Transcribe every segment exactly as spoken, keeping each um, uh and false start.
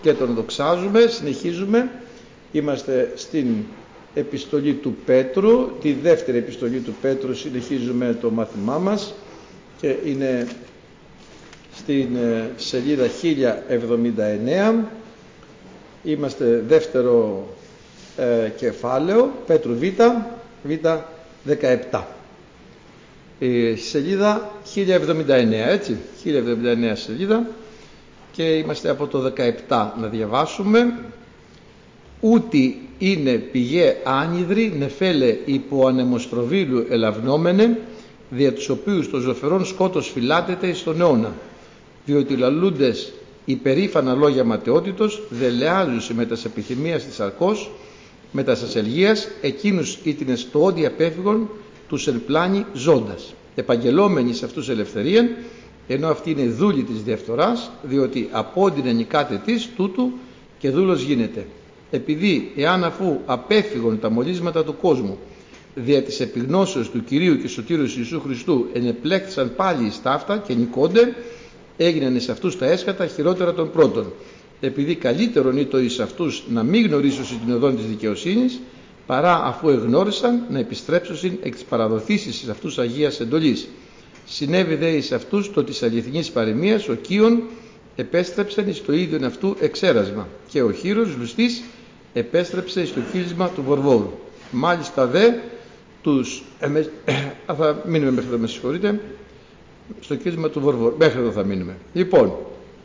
και τον δοξάζουμε. Συνεχίζουμε, είμαστε στην επιστολή του Πέτρου, τη δεύτερη επιστολή του Πέτρου. Συνεχίζουμε το μάθημά μας και είναι στην σελίδα χίλια εβδομήντα εννέα. Είμαστε δεύτερο ε, κεφάλαιο, Πέτρου Β, Β δεκαεπτά. Η σελίδα χίλια εβδομήντα εννέα, έτσι, χίλια εβδομήντα εννέα σελίδα, και είμαστε από το δεκαεπτά να διαβάσουμε. Ούτι είναι πηγέ άνυδροι νεφέλε υπό ανεμοστροβίλου ελαυνόμενε, δια τους οποίους το ζωφερόν σκότος φυλάτεται εις τον αιώνα, διότι λαλούντες υπερήφανα λόγια ματαιότητος, δελεάζουσι με τας επιθυμίας της αρκός, με τας ασελγίας, εκείνους ήτινες το όντι απέφυγον, τους ελπλάνει ζώντας, επαγγελόμενοι σε αυτούς ελευθερίαν, ενώ αυτή είναι δούλη της διαφθοράς, διότι απόντινε νικάτε της τούτου και δούλος γίνεται. Επειδή εάν αφού απέφυγον τα μολύσματα του κόσμου, δια της επιγνώσεως του Κυρίου και Σωτήρου Ιησού Χριστού, ενεπλέκτησαν πάλι εις ταύτα και νικόνται, έγιναν εις αυτούς τα έσχατα χειρότερα των πρώτων. Επειδή καλύτερον ήτο εις αυτούς να μην γνωρίσουν την οδόν της δικαιοσύνης, παρά αφού εγνώρισαν να επιστρέψουν εκ της παραδοθήσης εις αυτούς Αγίας εντολής. Συνέβη δε εις αυτούς το της αληθινής παροιμίας, ο Κίον επέστρεψαν εις το ίδιον αυτού εξέρασμα, και ο Χύρος λουστής επέστρεψε εις το κύλισμα του Βορβόρου. Μάλιστα δε τους εμε... θα μείνουμε μέχρι εδώ, με συγχωρείτε, στο κύλισμα του Βορβόρου, μέχρι εδώ θα μείνουμε. Λοιπόν,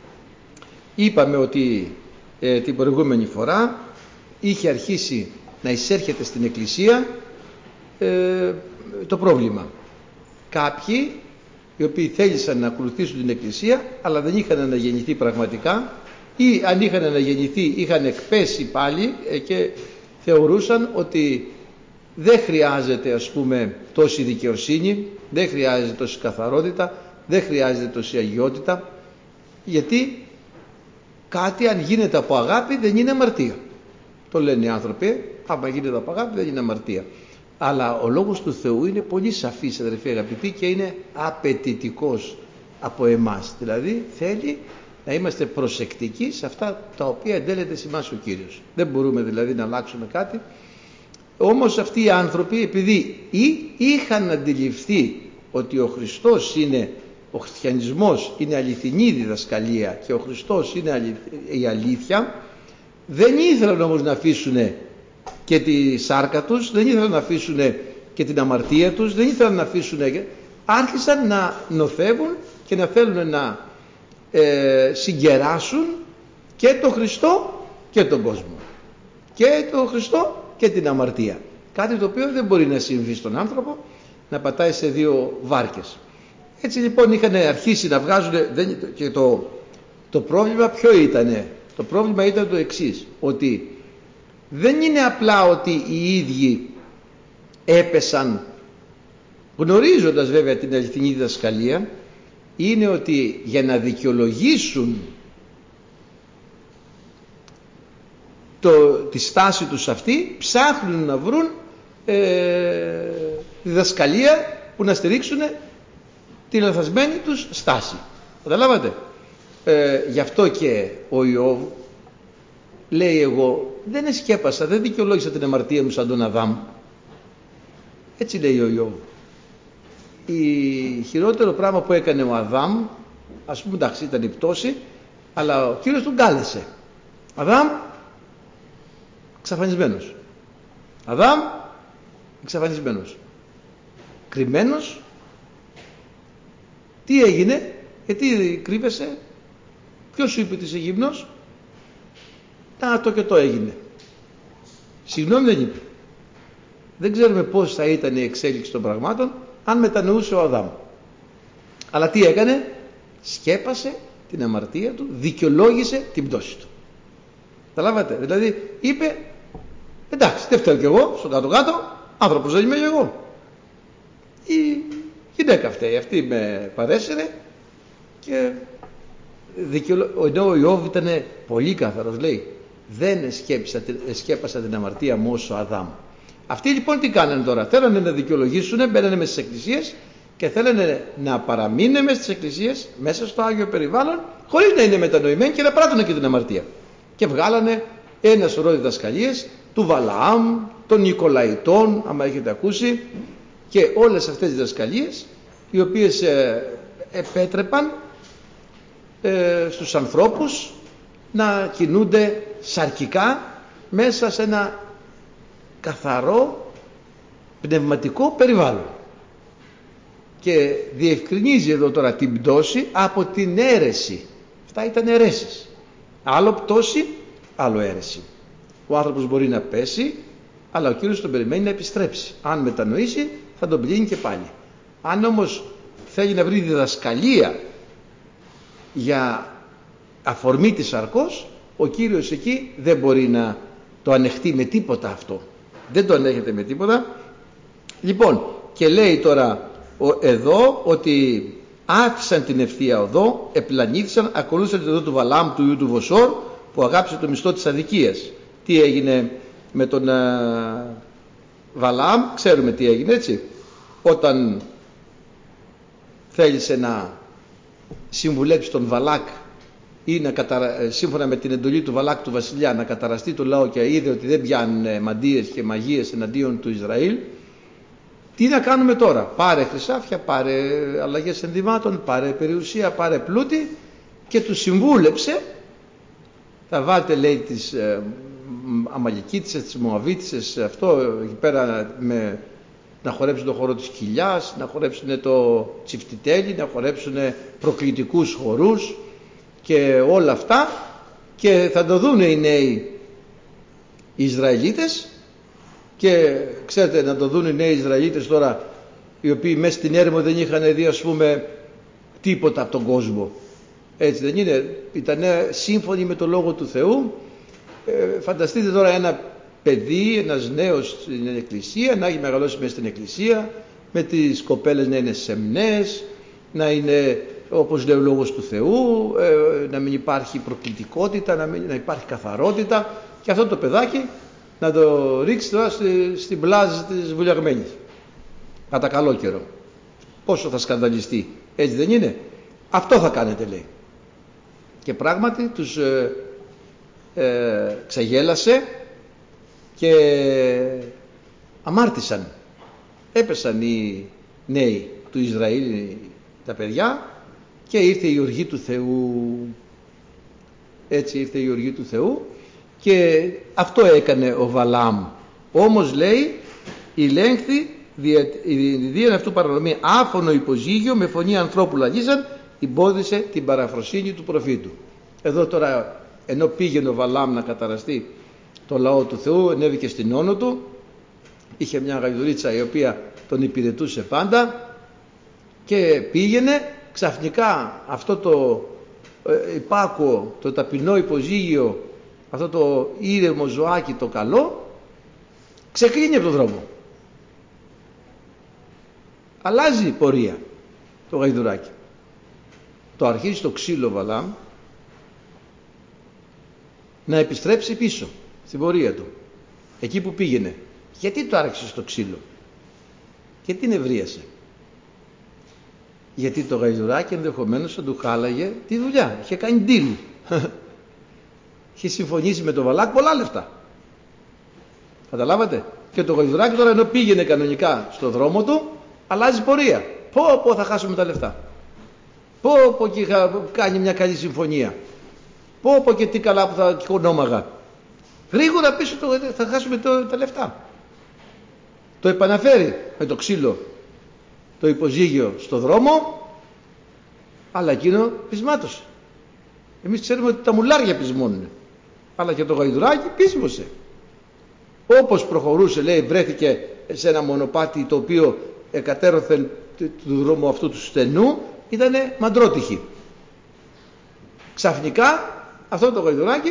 είπαμε ότι ε, την προηγούμενη φορά είχε αρχίσει να εισέρχεται στην Εκκλησία ε, το πρόβλημα. Κάποιοι οι οποίοι θέλησαν να ακολουθήσουν την Εκκλησία αλλά δεν είχαν αναγεννηθεί πραγματικά, ή αν είχαν αναγεννηθεί είχαν εκπέσει πάλι ε, και θεωρούσαν ότι δεν χρειάζεται, ας πούμε, τόση δικαιοσύνη, δεν χρειάζεται τόση καθαρότητα, δεν χρειάζεται τόση αγιότητα, γιατί κάτι αν γίνεται από αγάπη δεν είναι αμαρτία. Το λένε οι άνθρωποι, άμα γίνεται από αγάπη δεν είναι αμαρτία. Αλλά ο λόγος του Θεού είναι πολύ σαφής, αδερφοί αγαπητοί, και είναι απαιτητικός από εμάς. Δηλαδή θέλει να είμαστε προσεκτικοί σε αυτά τα οποία εντέλεται σε εμάς ο Κύριος. Δεν μπορούμε δηλαδή να αλλάξουμε κάτι. Όμως αυτοί οι άνθρωποι, επειδή ή είχαν αντιληφθεί ότι ο Χριστός είναι, ο χριστιανισμός είναι αληθινή διδασκαλία και ο Χριστός είναι η αλήθεια, δεν ήθελαν όμως να αφήσουν και τη σάρκα τους, δεν ήθελαν να αφήσουν και την αμαρτία τους, δεν ήθελαν να αφήσουν, άρχισαν να νοθεύουν και να θέλουν να ε, συγκεράσουν και τον Χριστό και τον κόσμο, και τον Χριστό και την αμαρτία. Κάτι το οποίο δεν μπορεί να συμβεί στον άνθρωπο, να πατάει σε δύο βάρκες. Έτσι λοιπόν είχαν αρχίσει να βγάζουν, και το, το πρόβλημα ποιο ήτανε? Το πρόβλημα ήταν το εξής, ότι δεν είναι απλά ότι οι ίδιοι έπεσαν γνωρίζοντας βέβαια την αληθινή διδασκαλία, είναι ότι για να δικαιολογήσουν το, τη στάση τους αυτή ψάχνουν να βρουν ε, διδασκαλία που να στηρίξουν την λαθασμένη τους στάση. Καταλάβατε? Ε, γι' αυτό και ο Ιώβ λέει, εγώ δεν εσκέπασα, δεν δικαιολόγησα την αμαρτία μου σαν τον Αδάμ. Έτσι λέει ο Ιώβ. Η χειρότερο πράγμα που έκανε ο Αδάμ, ας πούμε, εντάξει, ήταν η πτώση, αλλά ο Κύριος τον κάλεσε. Αδάμ, εξαφανισμένος. Αδάμ, εξαφανισμένος. Κρυμμένος. Τι έγινε? Γιατί κρύβεσαι? Ποιος σου είπε ότι είσαι γυμνός? Να, το και το έγινε. Συγγνώμη δεν είπε. Δεν ξέρουμε πώς θα ήταν η εξέλιξη των πραγμάτων αν μετανοούσε ο Αδάμ. Αλλά τι έκανε? Σκέπασε την αμαρτία του, δικαιολόγησε την πτώση του. Καταλάβατε? Δηλαδή είπε, εντάξει, δεν φταίω κι εγώ, στο κάτω-κάτω, άνθρωπος δεν είμαι κι εγώ. Η γυναίκα φταίει, αυτή με παρέσυρε και δικαιολο... ενώ ο Ιώβ ήταν πολύ καθαρός, λέει, δεν εσκέπασα την αμαρτία μου ως ο Αδάμ. Αυτοί λοιπόν τι κάνανε τώρα? Θέλανε να δικαιολογήσουν, μπαίνανε μέσα στις εκκλησίες και θέλανε να παραμείνουν μέσα στις εκκλησίες, μέσα στο Άγιο περιβάλλον, χωρίς να είναι μετανοημένοι και να πράττουν και την αμαρτία. Και βγάλανε ένα σωρό διδασκαλίες του Βαλαάμ, των Νικολαϊτών, άμα έχετε ακούσει, και όλες αυτές τις διδασκαλίες οι οποίες ε, επέτρεπαν ε, στους ανθρώπους να κινούνται σαρκικά μέσα σε ένα καθαρό πνευματικό περιβάλλον. Και διευκρινίζει εδώ τώρα την πτώση από την αίρεση. Αυτά ήταν αιρέσεις. Άλλο πτώση, άλλο αίρεση. Ο άνθρωπος μπορεί να πέσει, αλλά ο Κύριος τον περιμένει να επιστρέψει. Αν μετανοήσει, θα τον πλύνει και πάλι. Αν όμως θέλει να βρει διδασκαλία για αφορμή της σαρκός, ο Κύριος εκεί δεν μπορεί να το ανεχτεί με τίποτα αυτό. Δεν το ανέχεται με τίποτα. Λοιπόν, και λέει τώρα εδώ ότι άφησαν την ευθεία οδό, επλανήθησαν, ακολούθησαν την οδό του Βαλάμ του ιού του Βοσόρ, που αγάπησε το μισθό της αδικίας. Τι έγινε με τον α, Βαλάμ? Ξέρουμε τι έγινε, έτσι. Όταν θέλησε να συμβουλέψει τον Βαλάκ ή να καταρα... σύμφωνα με την εντολή του Βαλάκ του βασιλιά να καταραστεί το λαό, και είδε ότι δεν πιάνουν μαντείες και μαγείες εναντίον του Ισραήλ, τι να κάνουμε τώρα? Πάρε χρυσάφια, πάρε αλλαγές ενδυμάτων, πάρε περιουσία, πάρε πλούτη, και του συμβούλεψε. Θα βάλτε, λέει, τις ε, Αμαλικίτισσες, τις Μωαβίτισσες, αυτό εκεί πέρα, με, να χορέψουν το χορό της κοιλιάς, να χορέψουν το τσιφτιτέλι, να χορέψουν προκλητικούς χορούς και όλα αυτά, και θα το δουν οι νέοι Ισραηλίτες. Και ξέρετε, να το δουν οι νέοι Ισραηλίτες τώρα, οι οποίοι μέσα στην έρημο δεν είχαν δει, ας πούμε, τίποτα από τον κόσμο. Έτσι δεν είναι? Ήτανε σύμφωνοι με το Λόγο του Θεού. Ε, φανταστείτε τώρα ένα παιδί, ένας νέος στην εκκλησία, να έχει μεγαλώσει μέσα στην εκκλησία, με τις κοπέλες να είναι σεμνές, να είναι όπως λέει ο Λόγος του Θεού, ε, να μην υπάρχει προκλητικότητα, να, μην, να υπάρχει καθαρότητα, και αυτό το παιδάκι να το ρίξει τώρα στη, στην πλάζη της βουλιαγμένης κατά καλό καιρό. Πόσο θα σκανδαλιστεί, έτσι δεν είναι? Αυτό θα κάνετε, λέει. Και πράγματι τους ε, ε, ξεγέλασε και αμάρτησαν. Έπεσαν οι νέοι του Ισραήλ, τα παιδιά, και ήρθε η οργή του Θεού. Έτσι ήρθε η οργή του Θεού, και αυτό έκανε ο Βαλάμ. Όμως, λέει, ηλέγχθη δίαν αυτού παρανομία, άφωνο υποζύγιο, με φωνή ανθρώπου λαγίζαν, εμπόδισε την παραφροσύνη του προφήτου. Εδώ τώρα, ενώ πήγαινε ο Βαλάμ να καταραστεί το λαό του Θεού, ανέβηκε στην όνο του, είχε μια γαϊδουρίτσα η οποία τον υπηρετούσε πάντα, και πήγαινε ξαφνικά αυτό το ε, υπάκουο, το ταπεινό υποζύγιο, αυτό το ήρεμο ζωάκι το καλό, ξεκλίνει από τον δρόμο. Αλλάζει η πορεία το γαϊδουράκι. Το αρχίζει στο ξύλο Βαλάμ να επιστρέψει πίσω στην πορεία του, εκεί που πήγαινε. Γιατί το άρχισε στο ξύλο? Γιατί την ευρίασε? Γιατί το γαϊδουράκι ενδεχομένως θα του χάλαγε τη δουλειά. Είχε κάνει deal. Είχε συμφωνήσει με τον Βαλάκ πολλά λεφτά. Καταλάβατε? Και το γαϊδουράκι τώρα, ενώ πήγαινε κανονικά στο δρόμο του, αλλάζει πορεία. Πω πω θα χάσουμε τα λεφτά. Πω πω και είχα κάνει μια καλή συμφωνία. Πω πω και τι καλά που θα κονόμαγα. Γρήγορα πίσω το, θα χάσουμε το, τα λεφτά. Το επαναφέρει με το ξύλο το υποζύγιο στο δρόμο, αλλά εκείνο πεισμάτωσε. Εμείς ξέρουμε ότι τα μουλάρια πεισμώνουν, αλλά και το γαϊδουράκι πείσμωσε. Όπως προχωρούσε, λέει, βρέθηκε σε ένα μονοπάτι το οποίο εκατέρωθεν του δρόμου αυτού του στενού, ήτανε μαντρότυχη. Ξαφνικά αυτό το γαϊδουράκι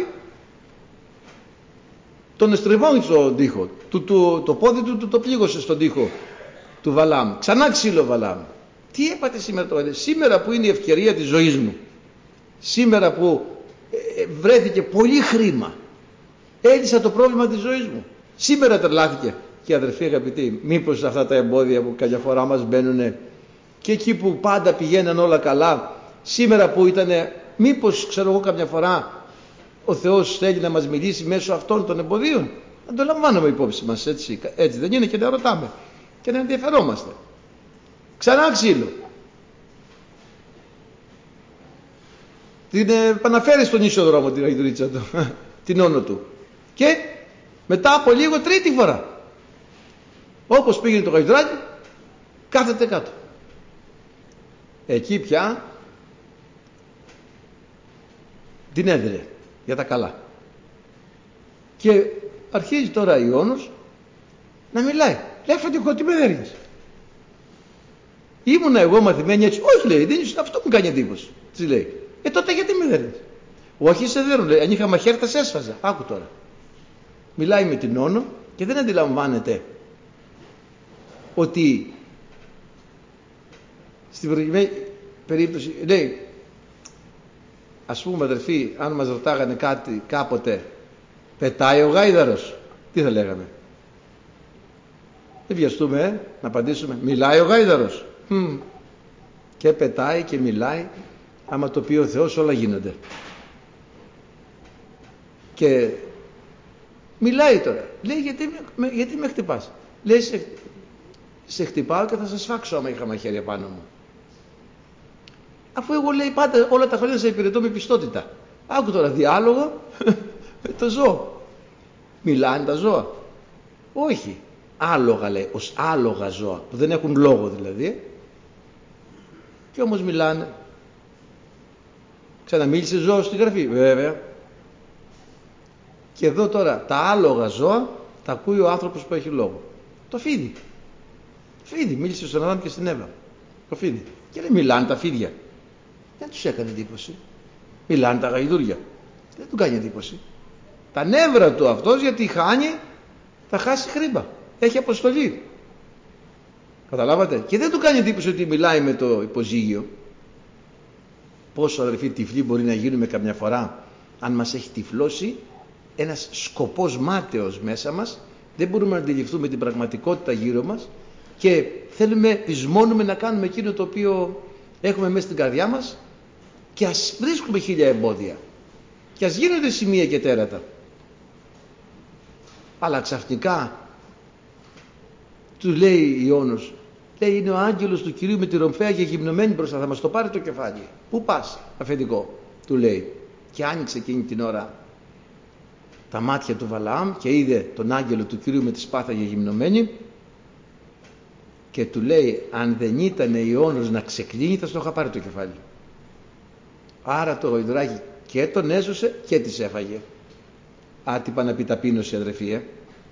τον εστριβώνει στον τοίχο, του, του, το πόδι του, του το πλήγωσε στον τοίχο του Βαλάμ. Ξανά ξύλο Βαλάμ. Τι έπατε σήμερα το σήμερα που είναι η ευκαιρία της ζωής μου, σήμερα που ε, βρέθηκε πολύ χρήμα, έλυσα το πρόβλημα της ζωής μου, σήμερα τρελάθηκε. Και αδερφοί αγαπητοί, μήπως αυτά τα εμπόδια που καμιά φορά μας μπαίνουν, και εκεί που πάντα πηγαίναν όλα καλά, σήμερα που ήτανε, μήπως ξέρω εγώ καμιά φορά ο Θεός θέλει να μας μιλήσει μέσω αυτών των εμποδίων? Να το λαμβάνουμε υπόψη μας, έτσι, έτσι δεν είναι, και να ρωτάμε και να ενδιαφερόμαστε. Ξανά ξύλο. Την επαναφέρει στον ίσο δρόμο την αγιδρίτσα του, την όνο του. Και μετά από λίγο τρίτη φορά. Όπως πήγαινε το γαϊδουράκι, κάθεται κάτω. Εκεί πια την έδρε για τα καλά. Και αρχίζει τώρα η Όνος να μιλάει. Λέει, Αφεντικό, τι με δέρνεις? Ήμουνα εγώ μαθημένη έτσι? Όχι, λέει, δεν είσαι, αυτό μου κάνει εντύπωση. Τι λέει? Ε, τότε γιατί με δέρνεις? Όχι, σε δέρνω, λέει, αν είχα μαχαίρι θα σε έσφαζα. Άκου τώρα. Μιλάει με την Όνο και δεν αντιλαμβάνεται ότι στην προηγουμένη περίπτωση, λέει, ας πούμε αδερφοί, αν μας ρωτάγανε κάτι κάποτε, πετάει ο γάιδαρος, τι θα λέγαμε? Δεν βιαστούμε ε, να απαντήσουμε, μιλάει ο γάιδαρος. Hm. Και πετάει και μιλάει. Άμα το πει ο Θεός όλα γίνονται. Και μιλάει τώρα. Λέει, γιατί με, γιατί με χτυπάς? Λέει, σε, σε χτυπάω και θα σε σφάξω άμα είχα μαχαίρια πάνω μου. Αφού εγώ, λέει, πάντα όλα τα χρόνια σε υπηρετώ με πιστότητα. Άκου τώρα, διάλογο με το ζώο. Μιλάνε τα ζώα? Όχι. Άλογα, λέει, ως άλογα ζώα που δεν έχουν λόγο δηλαδή. Και όμως μιλάνε. Ξαναμίλησε ζώο στη Γραφή? Βέβαια. Και εδώ τώρα τα άλογα ζώα τα ακούει ο άνθρωπος που έχει λόγο. Το φίδι. Φίδι, μίλησε στον Αδάμ και στην Εύα. Το φίδι. Και λέει, μιλάνε τα φίδια? Δεν τους έκανε εντύπωση. Μιλάνε τα γαϊδούρια? Δεν του κάνει εντύπωση. Τα νεύρα του αυτός, γιατί χάνει, θα χάσει χρήμα. Έχει αποστολή. Καταλάβατε? Και δεν του κάνει εντύπωση ότι μιλάει με το υποζύγιο. Πόσο, αδερφοί, τυφλοί μπορεί να γίνουμε καμιά φορά αν μας έχει τυφλώσει ένας σκοπός μάταιος μέσα μας, δεν μπορούμε να αντιληφθούμε την πραγματικότητα γύρω μας και θέλουμε, πεισμώνουμε να κάνουμε εκείνο το οποίο έχουμε μέσα στην καρδιά μας, και ας βρίσκουμε χίλια εμπόδια και ας γίνονται σημεία και τέρατα, αλλά ξαφνικά του λέει η Όνος, λέει, είναι ο άγγελος του Κυρίου με τη ρομφαία και γυμνωμένη μπροστά, θα μας το πάρει το κεφάλι. Πού πας, αφεντικό? Του λέει. Και άνοιξε εκείνη την ώρα τα μάτια του Βαλαάμ και είδε τον άγγελο του Κυρίου με τη σπάθα και γυμνωμένη, και του λέει, αν δεν ήταν η Όνος να ξεκλίνει θα στο είχα πάρει το κεφάλι. Άρα το γοηδράκι και τον έσωσε και της έφαγε. Άτυπα να πει ταπείνωση, αδερφοί, ε.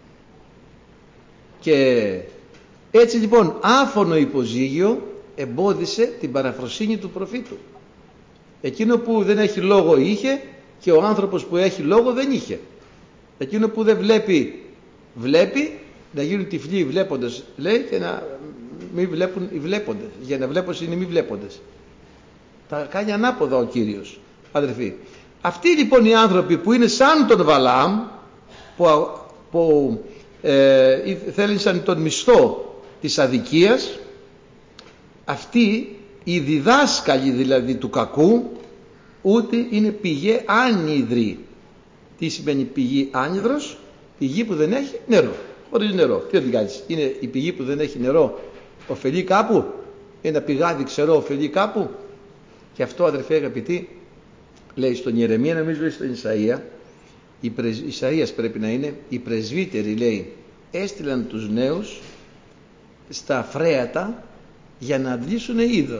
Και έτσι λοιπόν άφωνο υποζύγιο εμπόδισε την παραφροσύνη του προφήτου. Εκείνο που δεν έχει λόγο είχε, και ο άνθρωπος που έχει λόγο δεν είχε. Εκείνο που δεν βλέπει, βλέπει, να γίνουν τυφλοί βλέποντες, λέει, και να μην βλέπουν οι βλέποντες. Για να βλέπω είναι μη βλέποντες. Τα κάνει ανάποδα ο Κύριος, αδερφοί. Αυτοί λοιπόν οι άνθρωποι που είναι σαν τον Βαλαάμ, που, που ε, θέλησαν τον μισθό της αδικίας, αυτοί οι διδάσκαλοι δηλαδή του κακού, ούτε είναι πηγή άνυδρη. Τι σημαίνει πηγή άνυδρος? Πηγή που δεν έχει νερό. Χωρίς νερό. Τι θα την κάνεις? Είναι η πηγή που δεν έχει νερό, ωφελεί κάπου? Ένα πηγάδι ξερό ωφελεί κάπου? Και αυτό, αδερφέ αγαπητοί, λέει στον Ιερεμία, νομίζω στον Ισαΐα, η πρεσ... Ισαΐας πρέπει να είναι, οι πρεσβύτεροι, λέει, έστειλαν τους νέους στα φρέατα για να αντλήσουν είδωρ.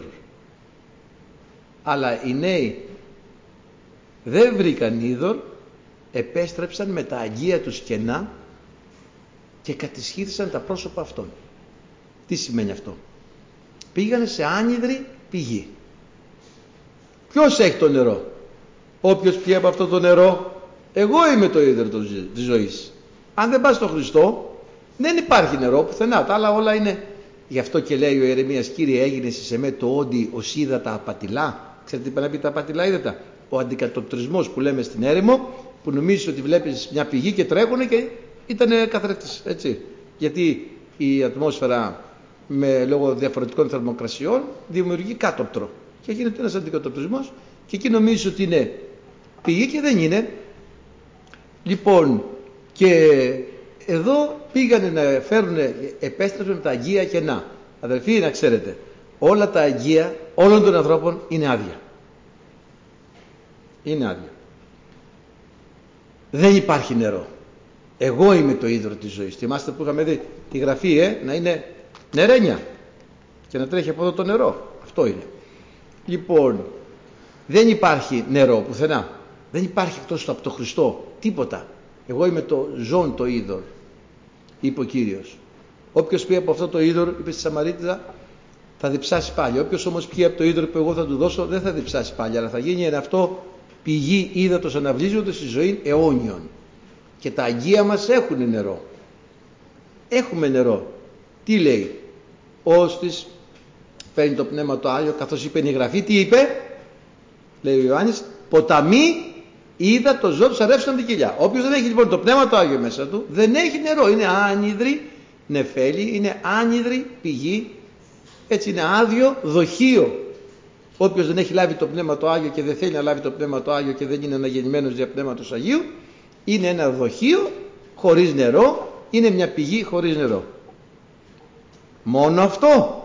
Αλλά οι νέοι δεν βρήκαν είδωρ, επέστρεψαν με τα αγγεία τους κενά και κατησχύθησαν τα πρόσωπα αυτών. Τι σημαίνει αυτό? Πήγανε σε άνυδρη πηγή. Ποιος έχει το νερό? Όποιος πιει από αυτό το νερό, εγώ είμαι το είδωρ της ζωής. Αν δεν πας στο Χριστό, δεν υπάρχει νερό πουθενά. Τα άλλα όλα είναι. Γι' αυτό και λέει ο Ιερεμίας, Κύριε, έγινε σε με το όντι ως ύδατα απατηλά. Ξέρετε τι πάνε να πει τα απατηλά ύδατα? Ο αντικατοπτρισμός που λέμε στην έρημο, που νομίζεις ότι βλέπεις μια πηγή και τρέχουν και ήταν καθρέφτης, έτσι. Γιατί η ατμόσφαιρα με λόγω διαφορετικών θερμοκρασιών δημιουργεί κάτωπτρο και γίνεται ένας αντικατοπτρισμός και εκεί νομίζεις ότι είναι πηγή και δεν είναι. Λοιπόν, και εδώ πήγανε να φέρουν, επέστρεψαν τα αγία κενά. Αδελφοί, να ξέρετε, όλα τα αγία όλων των ανθρώπων είναι άδεια. Είναι άδεια. Δεν υπάρχει νερό. Εγώ είμαι το ίδρο της ζωής. Θυμάστε που είχαμε δει τη γραφή, ε, να είναι νερένια και να τρέχει από εδώ το νερό. Αυτό είναι. Λοιπόν, δεν υπάρχει νερό πουθενά. Δεν υπάρχει εκτός από το Χριστό τίποτα. Εγώ είμαι το ζών το είδωρ, είπε ο Κύριος. Όποιος πει από αυτό το είδωρ, είπε στη Σαμαρίτιδα, θα διψάσει πάλι. Όποιος όμως πιει από το είδωρ που εγώ θα του δώσω, δεν θα διψάσει πάλι, αλλά θα γίνει ένα αυτό πηγή ύδατος αναβλύζοντας στη ζωή αιώνιων. Και τα αγία μας έχουν νερό. Έχουμε νερό. Τι λέει? Ώστις παίρνει το Πνεύμα το Άγιο, καθώς είπε η Γραφή, τι είπε? Λέει ο Ιωάννης, ποταμί είδα το ζώο του αρεύσαν την κοιλιά. Όποιος δεν έχει λοιπόν το Πνεύμα το Άγιο μέσα του, δεν έχει νερό. Είναι άνυδρη νεφέλη, είναι άνυδρη πηγή, έτσι είναι άδειο δοχείο. Όποιος δεν έχει λάβει το Πνεύμα το Άγιο και δεν θέλει να λάβει το Πνεύμα το Άγιο και δεν είναι αναγεννημένος δια Πνεύματος Αγίου, είναι ένα δοχείο χωρίς νερό, είναι μια πηγή χωρίς νερό. Μόνο αυτό?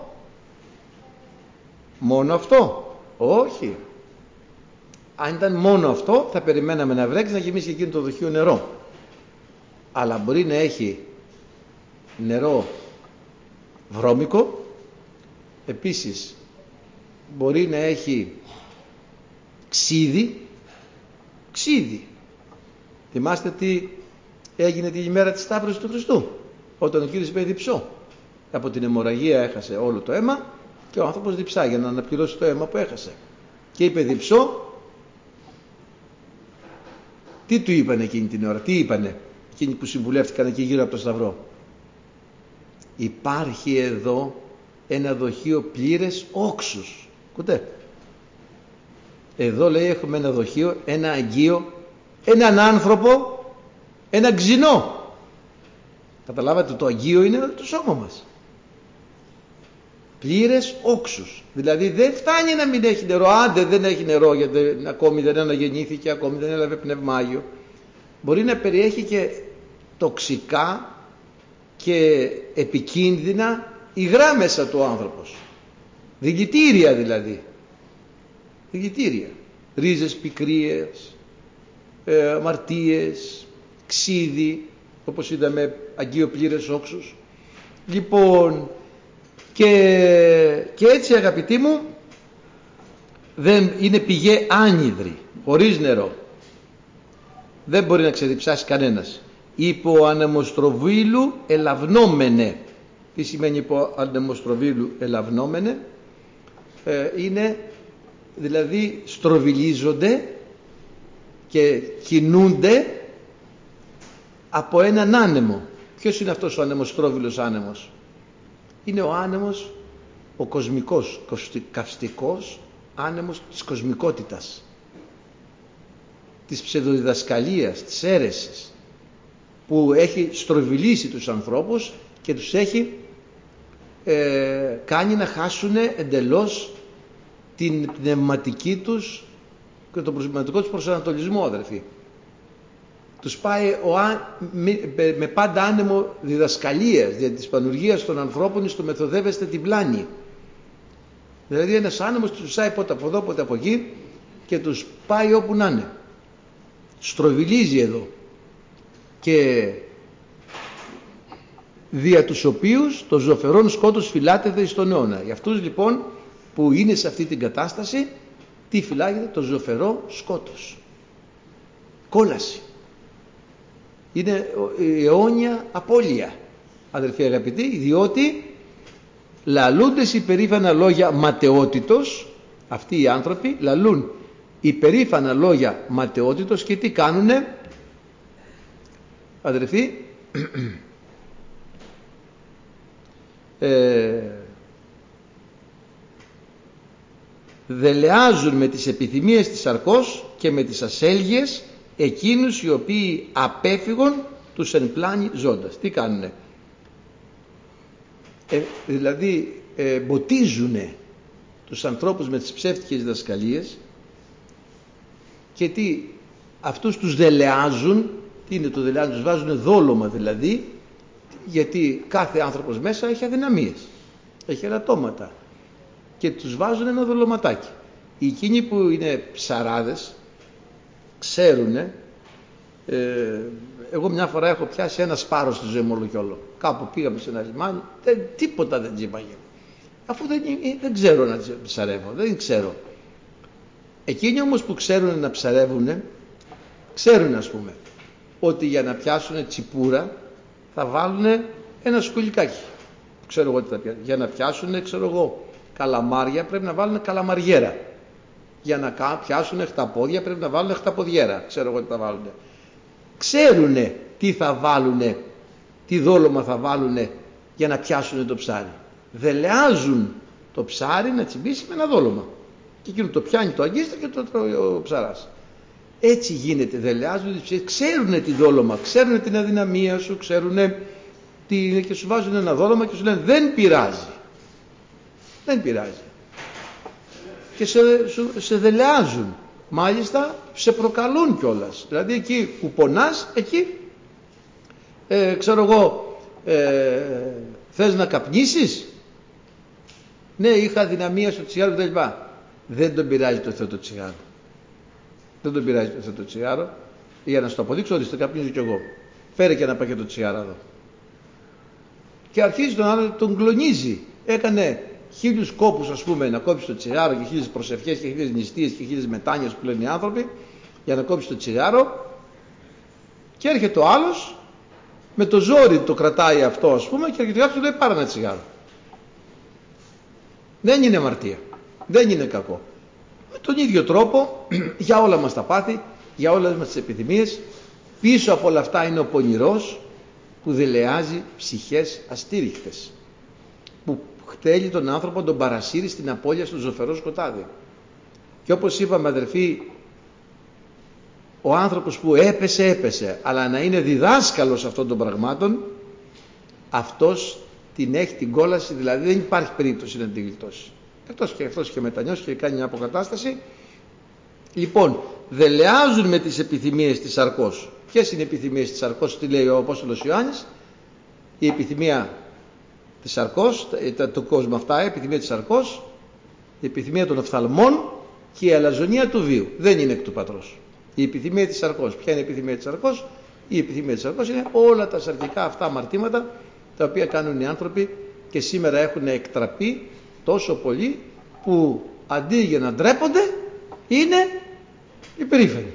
Μόνο αυτό? Όχι. Αν ήταν μόνο αυτό, θα περιμέναμε να βρέξει, να γεμίσει εκείνο το δοχείο νερό. Αλλά μπορεί να έχει νερό βρώμικο, επίσης μπορεί να έχει ξύδι, ξύδι. Θυμάστε τι έγινε την ημέρα της Σταύρωσης του Χριστού, όταν ο Κύριος είπε διψώ. Από την αιμορραγία έχασε όλο το αίμα και ο άνθρωπος διψά για να αναπληρώσει το αίμα που έχασε. Και είπε διψώ. Τι του είπανε εκείνη την ώρα? Τι είπανε εκείνοι που συμβουλεύτηκαν εκεί γύρω από το Σταυρό? Υπάρχει εδώ ένα δοχείο πλήρες όξους. Ακούτε? Εδώ λέει έχουμε ένα δοχείο, ένα αγγείο, έναν άνθρωπο, ένα ξινό. Καταλάβατε, το αγγείο είναι το σώμα μας. Πλήρες όξους. Δηλαδή δεν φτάνει να μην έχει νερό. Άντε δεν έχει νερό γιατί ακόμη δεν αναγεννήθηκε, ακόμη δεν έλαβε Πνεύμα Άγιο. Μπορεί να περιέχει και τοξικά και επικίνδυνα υγρά μέσα του άνθρωπος. Δηλητήρια δηλαδή. Δηλητήρια. Ρίζες πικρίες, ε, αμαρτίες, ξύδι, όπως είδαμε, αγγείο πλήρες όξους. Λοιπόν, και, και έτσι αγαπητοί μου, δεν είναι πηγή άνυδρη, χωρίς νερό. Δεν μπορεί να ξεδιψάσει κανένας. Υπό ανεμοστροβίλου ελαυνόμενε. Τι σημαίνει υπό ανεμοστροβίλου ελαυνόμενε? Ε, είναι δηλαδή στροβιλίζονται και κινούνται από έναν άνεμο. Ποιος είναι αυτός ο ανεμοστρόβιλος άνεμος? Είναι ο άνεμος, ο κοσμικός, καυστικός άνεμος της κοσμικότητας, της ψευδοδιδασκαλίας, της αίρεσης, που έχει στροβιλήσει τους ανθρώπους και τους έχει ε, κάνει να χάσουν εντελώς την πνευματική τους και τον πνευματικό τους προσανατολισμό, αδερφοί. Τους πάει ο, με, με πάντα άνεμο διδασκαλίας, δια της πανουργίας των ανθρώπων στο μεθοδεύεστε την πλάνη. Δηλαδή ένας άνεμος τους πάει πότε από εδώ πότε από εκεί και τους πάει όπου να είναι. Στροβιλίζει εδώ και δια τους οποίους το ζωφερόν σκότος φυλάτεται εις τον αιώνα. Για αυτούς λοιπόν που είναι σε αυτή την κατάσταση, τι φυλάγεται? Το ζωφερό σκότος, κόλαση. Είναι η αιώνια απώλεια, αδερφοί αγαπητοί, διότι λαλούντες υπερήφανα λόγια ματαιότητος. Αυτοί οι άνθρωποι λαλούν υπερήφανα λόγια ματαιότητος και τι κάνουνε, αδερφοί? ε, δελεάζουν με τις επιθυμίες της σαρκός και με τις ασέλγειες εκείνους οι οποίοι απέφυγον τους εν πλάνη ζώντας. Τι κάνουνε? Ε, δηλαδή ε, μποτίζουνε τους ανθρώπους με τις ψεύτικες διδασκαλίες και τι, αυτούς τους δελεάζουν. Τι είναι το δελεάζουν? Τους βάζουν δόλωμα δηλαδή, γιατί κάθε άνθρωπος μέσα έχει αδυναμίες, έχει ελαττώματα και τους βάζουν ένα δολωματάκι. Οι εκείνοι που είναι ψαράδες ξέρουν, ε, εγώ μια φορά έχω πιάσει ένα σπάρο στη ζωή μου όλο και όλο. Κάπου πήγαμε σε ένα λιμάνι, δεν, τίποτα δεν τσίπαγε. Αφού δεν, δεν ξέρω να ψαρεύω, δεν ξέρω. Εκείνοι όμως που ξέρουν να ψαρεύουν, ξέρουν ας πούμε ότι για να πιάσουν τσιπούρα θα βάλουν ένα σκουλικάκι. Ξέρω εγώ τι θα πιάσουν. Για να πιάσουν, ξέρω εγώ, καλαμάρια πρέπει να βάλουν καλαμαριέρα. Για να πιάσουν χταπόδια πρέπει να βάλουν χταποδιέρα. Ξέρω εγώ τι θα βάλουν. Ξέρουνε τι θα βάλουνε, τι δόλωμα θα βάλουνε για να πιάσουν το ψάρι. Δελεάζουν το ψάρι να τσιμπήσει με ένα δόλωμα. Και εκείνο το πιάνει, το αγγίζεται και το τρώει ο ψαράς. Έτσι γίνεται, δελεάζουν τις ψυχές, ξέρουνε τι δόλωμα, ξέρουνε την αδυναμία σου, ξέρουνε τι, και σου βάζουν ένα δόλωμα και σου λένε δεν πειράζει. Δεν πειράζει. Και σε, σε δελεάζουν. Μάλιστα σε προκαλούν κιόλας. Δηλαδή εκεί που πονάς, εκεί ε, ξέρω εγώ, ε, θες να καπνίσεις? Ναι, είχα αδυναμία στο τσιγάρο κτλ. Δεν τον πειράζει το Θεό το τσιγάρο. Δεν τον πειράζει το Θεό το τσιγάρο. Για να σου το αποδείξω, ότι το καπνίζω κι εγώ. Φέρε και ένα πακέτο τσιγάρα εδώ. Και αρχίζει τον άλλο, τον κλονίζει. Έκανε χίλιους κόπους, ας πούμε, να κόψει το τσιγάρο και χίλιες προσευχές και χίλιες νηστείες και χίλιες μετάνοιες που λένε οι άνθρωποι για να κόψει το τσιγάρο. Και έρχεται ο άλλος με το ζόρι το κρατάει αυτό, ας πούμε, και έρχεται ο άλλος του λέει πάρε ένα τσιγάρο. Δεν είναι αμαρτία. Δεν είναι κακό. Με τον ίδιο τρόπο για όλα μας τα πάθη, για όλες μας τις επιθυμίες, πίσω από όλα αυτά είναι ο πονηρός που δελεάζει ψυχές αστήριχτες, που θέλει τον άνθρωπο, τον παρασύρει στην απώλεια, στο ζωφερό σκοτάδι. Και όπως είπαμε αδερφοί, ο άνθρωπος που έπεσε έπεσε, αλλά να είναι διδάσκαλος αυτών των πραγμάτων, αυτός την έχει την κόλαση, δηλαδή δεν υπάρχει περίπτωση να την γλιτώσει. Εκτός και αυτός και μετανιώσει και κάνει μια αποκατάσταση. Λοιπόν, δελεάζουν με τις επιθυμίες της σαρκός. Ποιες είναι οι επιθυμίες της σαρκός? Τι λέει ο Απόστολος Ιωάννης? Η επιθυμία της σαρκός, το κόσμο αυτά, η επιθυμία της σαρκός, η επιθυμία των οφθαλμών και η αλαζονία του βίου. Δεν είναι εκ του πατρός. Η επιθυμία της σαρκός. Ποια είναι η επιθυμία της σαρκός? Η επιθυμία της σαρκός είναι όλα τα σαρκικά αυτά αμαρτήματα τα οποία κάνουν οι άνθρωποι και σήμερα έχουν εκτραπεί τόσο πολύ που αντί για να ντρέπονται είναι υπερήφανοι.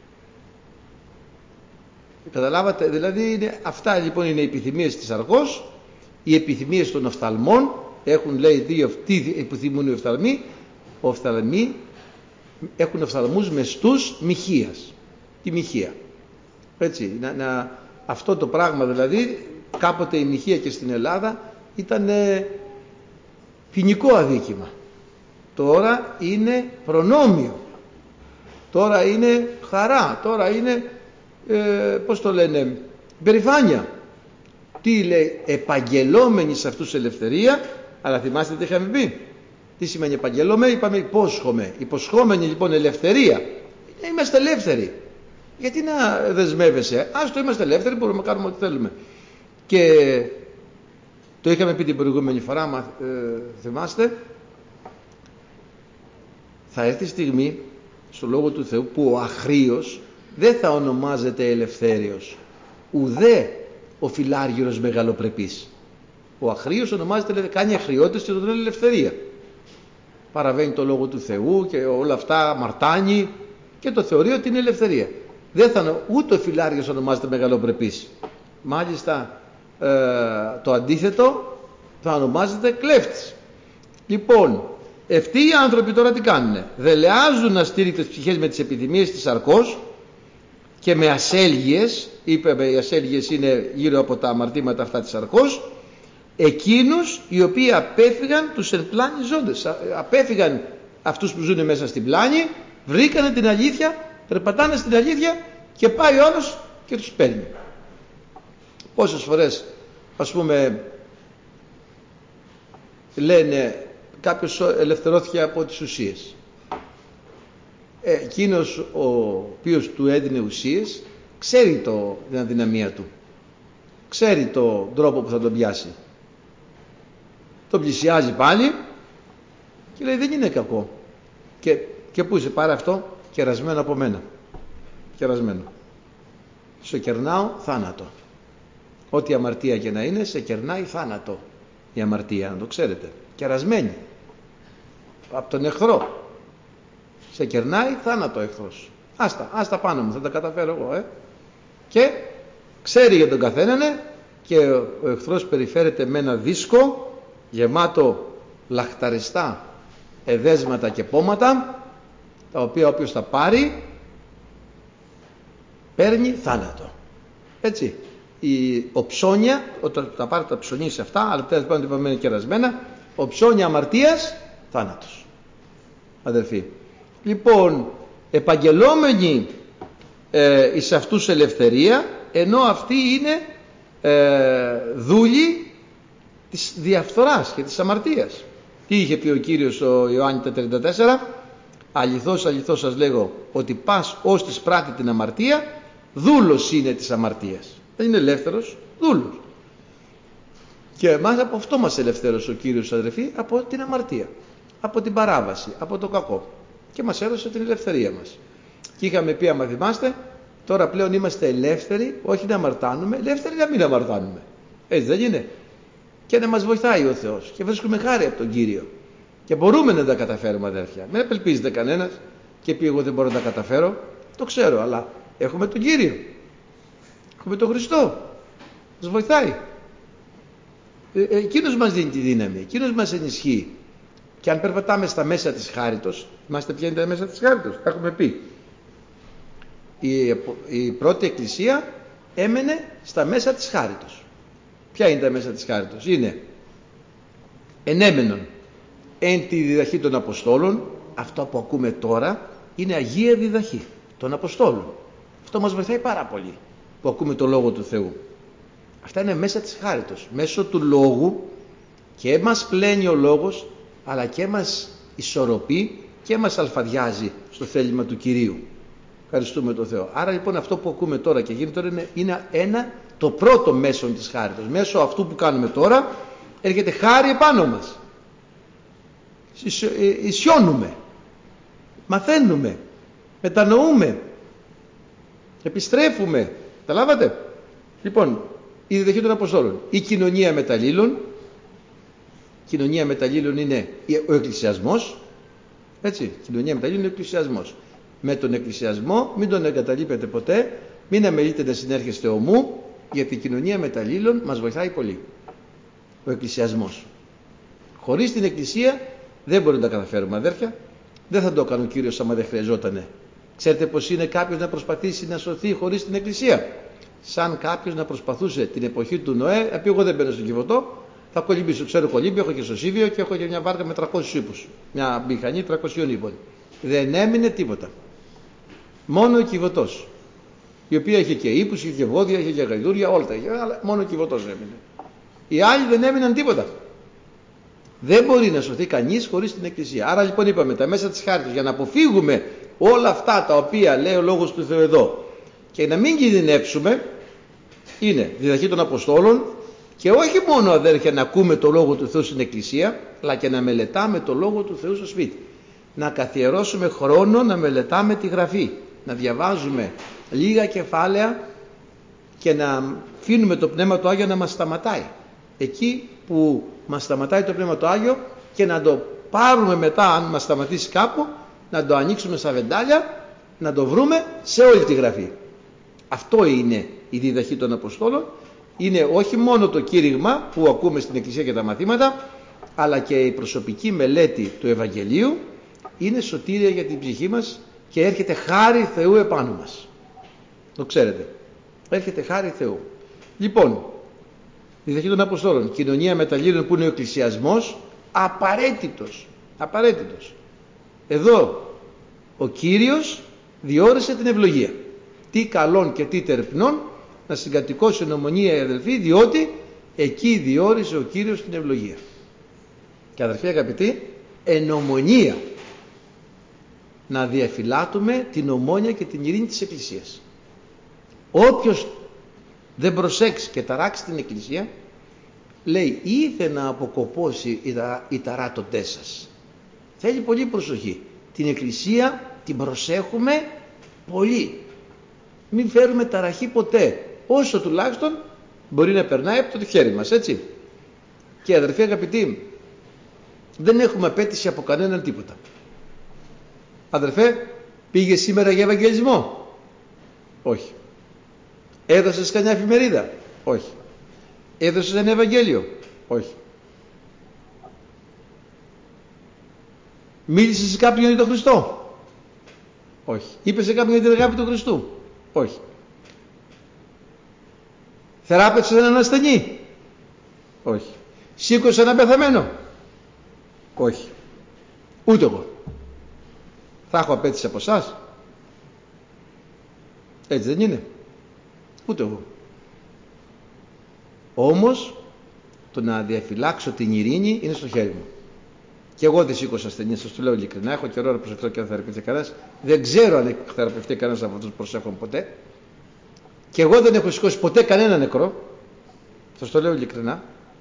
Καταλάβατε? Δηλαδή είναι, αυτά λοιπόν είναι οι επιθυμίες της σαρκός. Οι επιθυμίες των οφθαλμών έχουν, λέει, δύο, τι επιθυμούν οι οφθαλμοί? Οι οφθαλμοί έχουν οφθαλμούς μεστούς μοιχείας. Τη μοιχεία. Έτσι, να, να, αυτό το πράγμα δηλαδή, κάποτε η μοιχεία και στην Ελλάδα ήταν ε, ποινικό αδίκημα. Τώρα είναι προνόμιο. Τώρα είναι χαρά. Τώρα είναι, ε, πώς το λένε, περηφάνεια. Τι λέει? Επαγγελόμενοι σε αυτούς ελευθερία. Αλλά θυμάστε τι είχαμε πει? Τι σημαίνει επαγγελόμενοι? Είπαμε υπόσχομαι. Υποσχόμενοι λοιπόν ελευθερία. Είμαστε ελεύθεροι. Γιατί να δεσμεύεσαι? Ας το είμαστε ελεύθεροι, μπορούμε να κάνουμε ό,τι θέλουμε. Και το είχαμε πει την προηγούμενη φορά, ε, θυμάστε, θα έρθει στιγμή στο Λόγο του Θεού που ο αχρίος δεν θα ονομάζεται ελευθέριος, ουδέ ο φιλάργυρος μεγαλοπρεπής. Ο αχρίος ονομάζεται, κάνει αχριότητες και το λένε ελευθερία. Παραβαίνει το Λόγο του Θεού και όλα αυτά, μαρτάνει και το θεωρεί ότι είναι ελευθερία. Δεν θα, ούτε ο φιλάργυρος ονομάζεται μεγαλοπρεπής. Μάλιστα ε, το αντίθετο θα ονομάζεται κλέφτης. Λοιπόν, αυτοί οι άνθρωποι τώρα τι κάνουνε? Δελεάζουν αστήρικτες ψυχές με τις επιθυμίες της σαρκός και με ασέλγειες. Είπαμε οι ασέλγειες είναι γύρω από τα αμαρτήματα αυτά της σαρκός. Εκείνους οι οποίοι απέφυγαν τους εν πλάνη ζώντες. Απέφυγαν αυτούς που ζουν μέσα στην πλάνη, βρήκανε την αλήθεια, περπατάνε στην αλήθεια και πάει ο άλλος και τους παίρνει. Πόσες φορές, ας πούμε, λένε κάποιος ελευθερώθηκε από τις ουσίες. Ε, εκείνος ο οποίος του έδινε ουσίες ξέρει το, την αδυναμία του, ξέρει τον τρόπο που θα τον πιάσει. Τον πλησιάζει πάλι και λέει δεν είναι κακό. Και, και πού είσαι, πάρε αυτό, κερασμένο από μένα. Κερασμένο. Σε κερνάω θάνατο. Ό,τι αμαρτία και να είναι, σε κερνάει θάνατο. Η αμαρτία, να το ξέρετε. Κερασμένη. Από τον εχθρό. Σε κερνάει θάνατο ο εχθρός. Άστα, άστα πάνω μου, θα τα καταφέρω εγώ. Ε. Και ξέρει για τον καθέναν και ο εχθρός περιφέρεται με ένα δίσκο γεμάτο λαχταριστά εδέσματα και πόματα, τα οποία όποιος τα πάρει παίρνει θάνατο. Έτσι. Η οψώνια, όταν τα πάρει τα ψωνίσει αυτά, αλλά τέλος πάντων είπαμε είναι κερασμένα, οψώνια αμαρτίας, θάνατος. Αδερφοί. Λοιπόν, επαγγελόμενοι ε, εις αυτούς ελευθερία, ενώ αυτοί είναι ε, δούλοι της διαφθοράς και της αμαρτίας. Τι είχε πει ο Κύριος στο Ιωάννη τριάντα τέσσερα? Αληθώς, αληθώς σας λέγω ότι πας ως της πράττει την αμαρτία, δούλος είναι της αμαρτίας. Δεν είναι ελεύθερος, δούλος. Και εμάς από αυτό μας ελευθέρωσε ο Κύριος, αδερφοί, από την αμαρτία, από την παράβαση, από το κακό. Και μας έδωσε την ελευθερία μας. Και είχαμε πει, άμα θυμάστε, τώρα πλέον είμαστε ελεύθεροι, όχι να αμαρτάνουμε, ελεύθεροι να μην αμαρτάνουμε. Έτσι δεν είναι? Και να μας βοηθάει ο Θεός και βρίσκουμε χάρη από τον Κύριο και μπορούμε να τα καταφέρουμε, αδέρφια. Μην απελπίζεται κανένας και πει εγώ δεν μπορώ να τα καταφέρω. Το ξέρω, αλλά έχουμε τον Κύριο, έχουμε τον Χριστό, μας βοηθάει. ε, εκείνος μας δίνει τη δύναμη, εκείνος μας ενισχύει. Και αν περπατάμε στα μέσα της χάριτος, είμαστε ποια είναι τα μέσα της χάριτος? Έχουμε πει, η, η πρώτη εκκλησία έμενε στα μέσα της χάριτος. Ποια είναι τα μέσα της χάριτος? Είναι ενέμενον εν τη διδαχή των Αποστόλων. Αυτό που ακούμε τώρα είναι Αγία Διδαχή των Αποστόλων. Αυτό μας βοηθάει πάρα πολύ που ακούμε το Λόγο του Θεού. Αυτά είναι μέσα της χάριτος. Μέσω του Λόγου και μας πλένει ο Λόγος, αλλά και μας ισορροπεί και μας αλφαδιάζει στο θέλημα του Κυρίου. Ευχαριστούμε τον Θεό. Άρα λοιπόν αυτό που ακούμε τώρα και γίνεται τώρα είναι, είναι ένα, το πρώτο μέσο της χάριτος. Μέσω αυτού που κάνουμε τώρα έρχεται χάρη επάνω μας. Ισιώνουμε, μαθαίνουμε, μετανοούμε, επιστρέφουμε. Καταλάβατε? Λοιπόν, η διδαχή των Αποστόλων, η κοινωνία μεταλλήλων. Κοινωνία μεταλλήλων είναι ο εκκλησιασμός. Έτσι, η κοινωνία μεταλλήλων είναι ο εκκλησιασμός. Με τον εκκλησιασμό μην τον εγκαταλείπετε ποτέ, μην αμελείτε να συνέρχεστε ομού, γιατί η κοινωνία μεταλλήλων μας βοηθάει πολύ. Ο εκκλησιασμός. Χωρίς την εκκλησία δεν μπορούμε να τα καταφέρουμε, αδέρφια. Δεν θα το έκανε ο Κύριος άμα δεν χρειαζότανε. Ξέρετε πως είναι κάποιος να προσπαθήσει να σωθεί χωρίς την εκκλησία? Σαν κάποιος να προσπαθούσε την εποχή του Νοέ, να πει εγώ δεν μπαίνω στον Κιβωτό, θα κολυμπήσω. Ξέρω κολύμπι, έχω και σωσίβιο και έχω και μια βάρκα με τριακόσιους ύπους. Μια μηχανή τριακοσίων ύπων. Δεν έμεινε τίποτα. Μόνο ο Κιβωτός. Η οποία είχε και ύπους, είχε και βόδια, είχε και γαϊδούρια, όλα τα είχε, αλλά μόνο ο Κιβωτός έμεινε. Οι άλλοι δεν έμειναν τίποτα. Δεν μπορεί να σωθεί κανείς χωρίς την εκκλησία. Άρα λοιπόν είπαμε τα μέσα της χάριτος για να αποφύγουμε όλα αυτά τα οποία λέει ο Λόγος του Θεού εδώ και να μην κινδυνεύσουμε, είναι διδαχή των Αποστόλων και όχι μόνο, αδέρφια, να ακούμε το Λόγο του Θεού στην εκκλησία, αλλά και να μελετάμε το Λόγο του Θεού στο σπίτι. Να καθιερώσουμε χρόνο να μελετάμε τη Γραφή, να διαβάζουμε λίγα κεφάλαια και να αφήνουμε το Πνεύμα του Άγιο να μας σταματάει. Εκεί που μας σταματάει το Πνεύμα του Άγιο και να το πάρουμε μετά, αν μας σταματήσει κάπου, να το ανοίξουμε στα βεντάλια, να το βρούμε σε όλη τη Γραφή. Αυτό είναι η διδαχή των Αποστόλων. Είναι όχι μόνο το κήρυγμα που ακούμε στην Εκκλησία και τα μαθήματα, αλλά και η προσωπική μελέτη του Ευαγγελίου είναι σωτήρια για την ψυχή μας και έρχεται χάρη Θεού επάνω μας. Το ξέρετε. Έρχεται χάρη Θεού. Λοιπόν, διδαχή των Αποστόλων, κοινωνία μεταλλήλων που είναι ο εκκλησιασμός, απαραίτητος. Απαραίτητος. Εδώ ο Κύριος διόρισε την ευλογία. Τι καλών και τι τερπνών να συγκατοικώσει εν ομονία οι αδελφοί, διότι εκεί διόρισε ο Κύριος την ευλογία. Και αδελφοί αγαπητοί, εν ομονία να διαφυλάτουμε την ομόνια και την ειρήνη της Εκκλησίας. Όποιος δεν προσέξει και ταράξει την Εκκλησία, λέει, ήθε να αποκοπώσει οι ταράτοντές σας. Θέλει πολύ προσοχή. Την Εκκλησία την προσέχουμε πολύ. Μην φέρουμε ταραχή ποτέ, όσο τουλάχιστον μπορεί να περνάει από το χέρι μας, έτσι. Και αδερφοί αγαπητοί, δεν έχουμε απέτηση από κανέναν τίποτα. Αδερφέ, πήγε σήμερα για ευαγγελισμό? Όχι. Έδωσες κανένα εφημερίδα? Όχι. Έδωσες ένα Ευαγγέλιο? Όχι. Μίλησες σε κάποιον για τον Χριστό? Όχι. Είπες σε κάποιον για την αγάπη του Χριστού? Όχι. Θεράπευσες έναν ασθενή? Όχι. Σήκωσες έναν πεθαμένο? Όχι. Ούτε εγώ. Θα έχω απέτηση από εσάς? Έτσι δεν είναι? Ούτε εγώ. Όμως το να διαφυλάξω την ειρήνη είναι στο χέρι μου. Και εγώ δεν σήκωσα ασθενείς, σας το λέω ειλικρινά. Έχω καιρό να προσεχθώ και να θεραπευτεί κανένας. Δεν ξέρω αν έχει θεραπευτεί κανένας από αυτούς που προσέχουν ποτέ. Και εγώ δεν έχω σηκώσει ποτέ κανένα νεκρό. Σας το λέω ειλικρινά.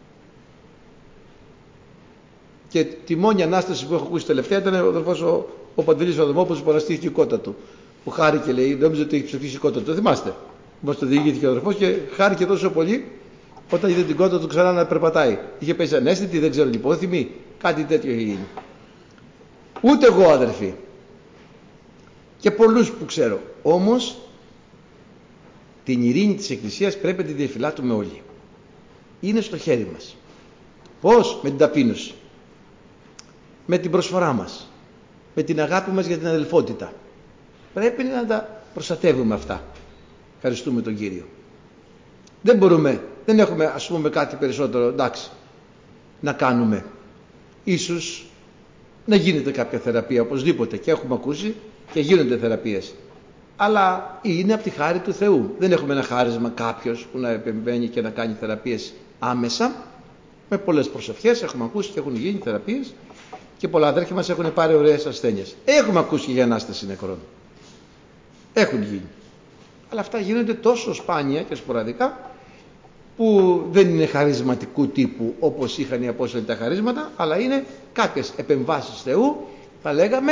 Και τη μόνη ανάσταση που έχω ακούσει τελευταία ήταν ο αδερφός ο, ο Παντελής ο Αδαμόπουλος που αναστήθηκε η κότα του. Που χάρηκε, λέει, νόμιζε ότι έχει ψηφίσει η κότα του. Το θυμάστε? Μας το διηγήθηκε ο αδερφός και χάρηκε τόσο πολύ όταν είδε την κότα του ξανά να περπατάει. Είχε πέσει ανέστητη, δεν ξέρω, λιπόθυμη, κάτι τέτοιο είχε γίνει. Ούτε εγώ, αδερφοί. Και πολλούς που ξέρω. Όμως την ειρήνη της Εκκλησίας πρέπει να τη διαφυλάττουμε όλοι. Είναι στο χέρι μας. Πώς? Με την ταπείνωση, με την προσφορά μας, με την αγάπη μας για την αδελφότητα. Πρέπει να τα προστατεύουμε αυτά. Ευχαριστούμε τον Κύριο. Δεν μπορούμε, δεν έχουμε ας πούμε κάτι περισσότερο, εντάξει, να κάνουμε. Ίσως να γίνεται κάποια θεραπεία οπωσδήποτε, και έχουμε ακούσει και γίνονται θεραπείες. Αλλά είναι από τη χάρη του Θεού. Δεν έχουμε ένα χάρισμα κάποιος που να επεμβαίνει και να κάνει θεραπείες άμεσα. Με πολλές προσευχές έχουμε ακούσει και έχουν γίνει θεραπείες και πολλά αδέρφια μας έχουν πάρει ωραίες ασθένειες. Έχουμε ακούσει για ανάσταση νεκρών. Έχουν γίνει. Αλλά αυτά γίνονται τόσο σπάνια και σποραδικά που δεν είναι χαρισματικού τύπου όπως είχαν οι Απόστολοι τα χαρίσματα, αλλά είναι κάποιες επεμβάσεις Θεού, θα λέγαμε,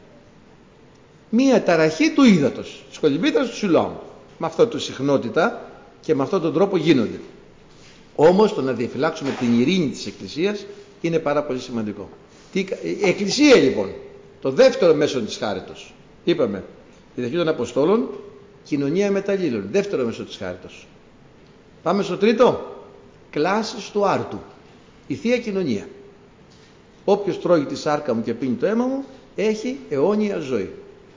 μία ταραχή του ύδατος, της κολυμβήθρας του Σιλώαμ. Με αυτό το συχνότητα και με αυτόν τον τρόπο γίνονται. Όμως το να διαφυλάξουμε την ειρήνη της Εκκλησίας είναι πάρα πολύ σημαντικό. Η Εκκλησία λοιπόν, το δεύτερο μέσο της χάριτος. Είπαμε, η Διδαχή των Αποστόλων, κοινωνία μεταλλήλων, δεύτερο μέσο της χάριτος. Πάμε στο τρίτο, κλάσεις του άρτου, η Θεία Κοινωνία. Όποιος τρώγει τη σάρκα μου και πίνει το αίμα μου, έχει αιώνια ζωή.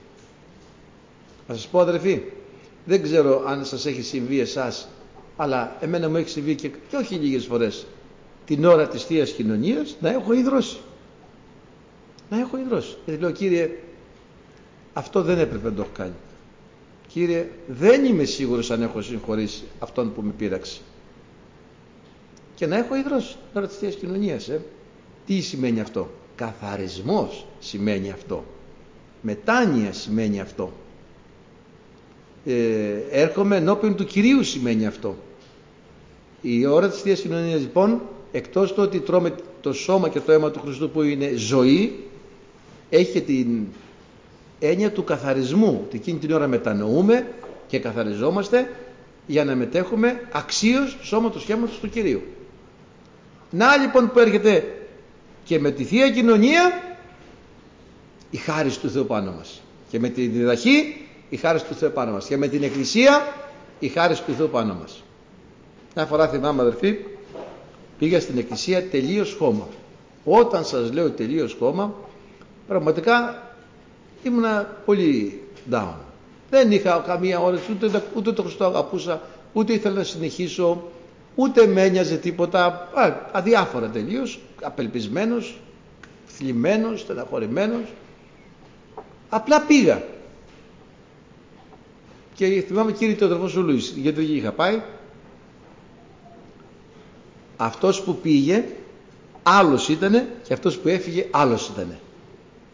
Να σας πω αδερφοί, δεν ξέρω αν σας έχει συμβεί εσάς, αλλά εμένα μου έχει συμβεί και, και όχι λίγες φορές, την ώρα της Θείας Κοινωνίας να έχω υδρώσει. Να έχω υδρώσει. Γιατί λέω, Κύριε, αυτό δεν έπρεπε να το έχω κάνει. Κύριε, δεν είμαι σίγουρος αν έχω συγχωρήσει αυτόν που με πείραξε. Και να έχω υδρώσει την ώρα της Θείας Κοινωνίας. Ε. Τι σημαίνει αυτό? Καθαρισμός σημαίνει αυτό. Μετάνοια σημαίνει αυτό. Ε, έρχομαι ενώπιον του Κυρίου σημαίνει αυτό. Η ώρα της Θείας Κοινωνίας λοιπόν, εκτός το ότι τρώμε το σώμα και το αίμα του Χριστού που είναι ζωή, έχει και την έννοια του καθαρισμού. Εκείνη την ώρα μετανοούμε και καθαριζόμαστε για να μετέχουμε αξίως σώματος και αίματος του Κυρίου. Να λοιπόν που έρχεται και με τη Θεία Κοινωνία η χάρις του Θεού πάνω μας, και με τη διδαχή η χάρις του Θεού πάνω μας, και με την Εκκλησία η χάρις του Θεού πάνω μας. Μια φορά θυμάμαι αδερφοί, πήγα στην Εκκλησία τελείως χώμα. Όταν σας λέω τελείως χώμα, πραγματικά ήμουνα πολύ down. Δεν είχα καμία όρεξη, ούτε, ούτε το Χριστό αγαπούσα, ούτε ήθελα να συνεχίσω, ούτε με ένοιαζε τίποτα, α, αδιάφορα τελείως, απελπισμένος, θλιμμένος, στεναχωρημένος. Απλά πήγα. Και θυμάμαι, κύριε, το αδερφός ο Λούις, γιατί δεν είχα πάει. Αυτός που πήγε άλλος ήτανε και αυτός που έφυγε άλλος ήτανε.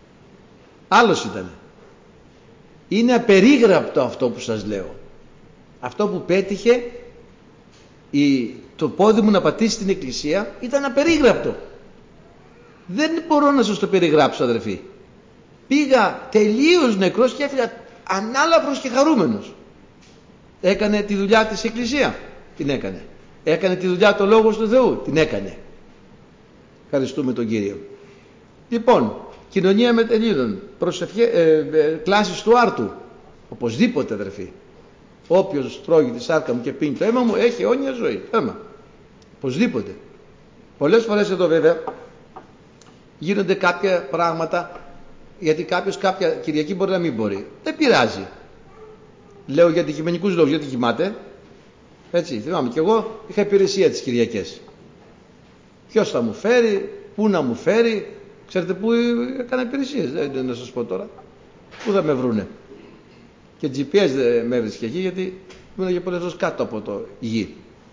Άλλος ήτανε. Είναι απερίγραπτο αυτό που σας λέω. Αυτό που πέτυχε η, το πόδι μου να πατήσει στην εκκλησία ήταν απερίγραπτο. Δεν μπορώ να σας το περιγράψω, αδερφοί. Πήγα τελείως νεκρός και έφυγα ανάλαφρος και χαρούμενος. Έκανε τη δουλειά της εκκλησία, την έκανε. Έκανε τη δουλειά το Λόγος του Θεού, την έκανε. Ευχαριστούμε τον Κύριο. Λοιπόν, κοινωνία μετελλήνων, προσευχέ, ε, ε, κλάσεις του άρτου. Οπωσδήποτε, αδερφοί. Όποιος τρώγει τη σάρκα μου και πίνει το αίμα μου έχει αιώνια ζωή. Αίμα. Οπωσδήποτε. Πολλές φορές εδώ βέβαια γίνονται κάποια πράγματα, γιατί κάποιος κάποια Κυριακή μπορεί να μην μπορεί. Δεν πειράζει. Λέω για αντικειμενικούς λόγους, γιατί κοιμάται. Έτσι, θυμάμαι και εγώ είχα υπηρεσία τις Κυριακές. Ποιος θα μου φέρει, πού να μου φέρει. Ξέρετε πού έκανα υπηρεσίες, δεν να σας πω τώρα. Πού θα με βρούνε. Και τζι πι ες δεν με έβρισκε εκεί, γιατί ήμουν και πολλές φορές κάτω από το γη.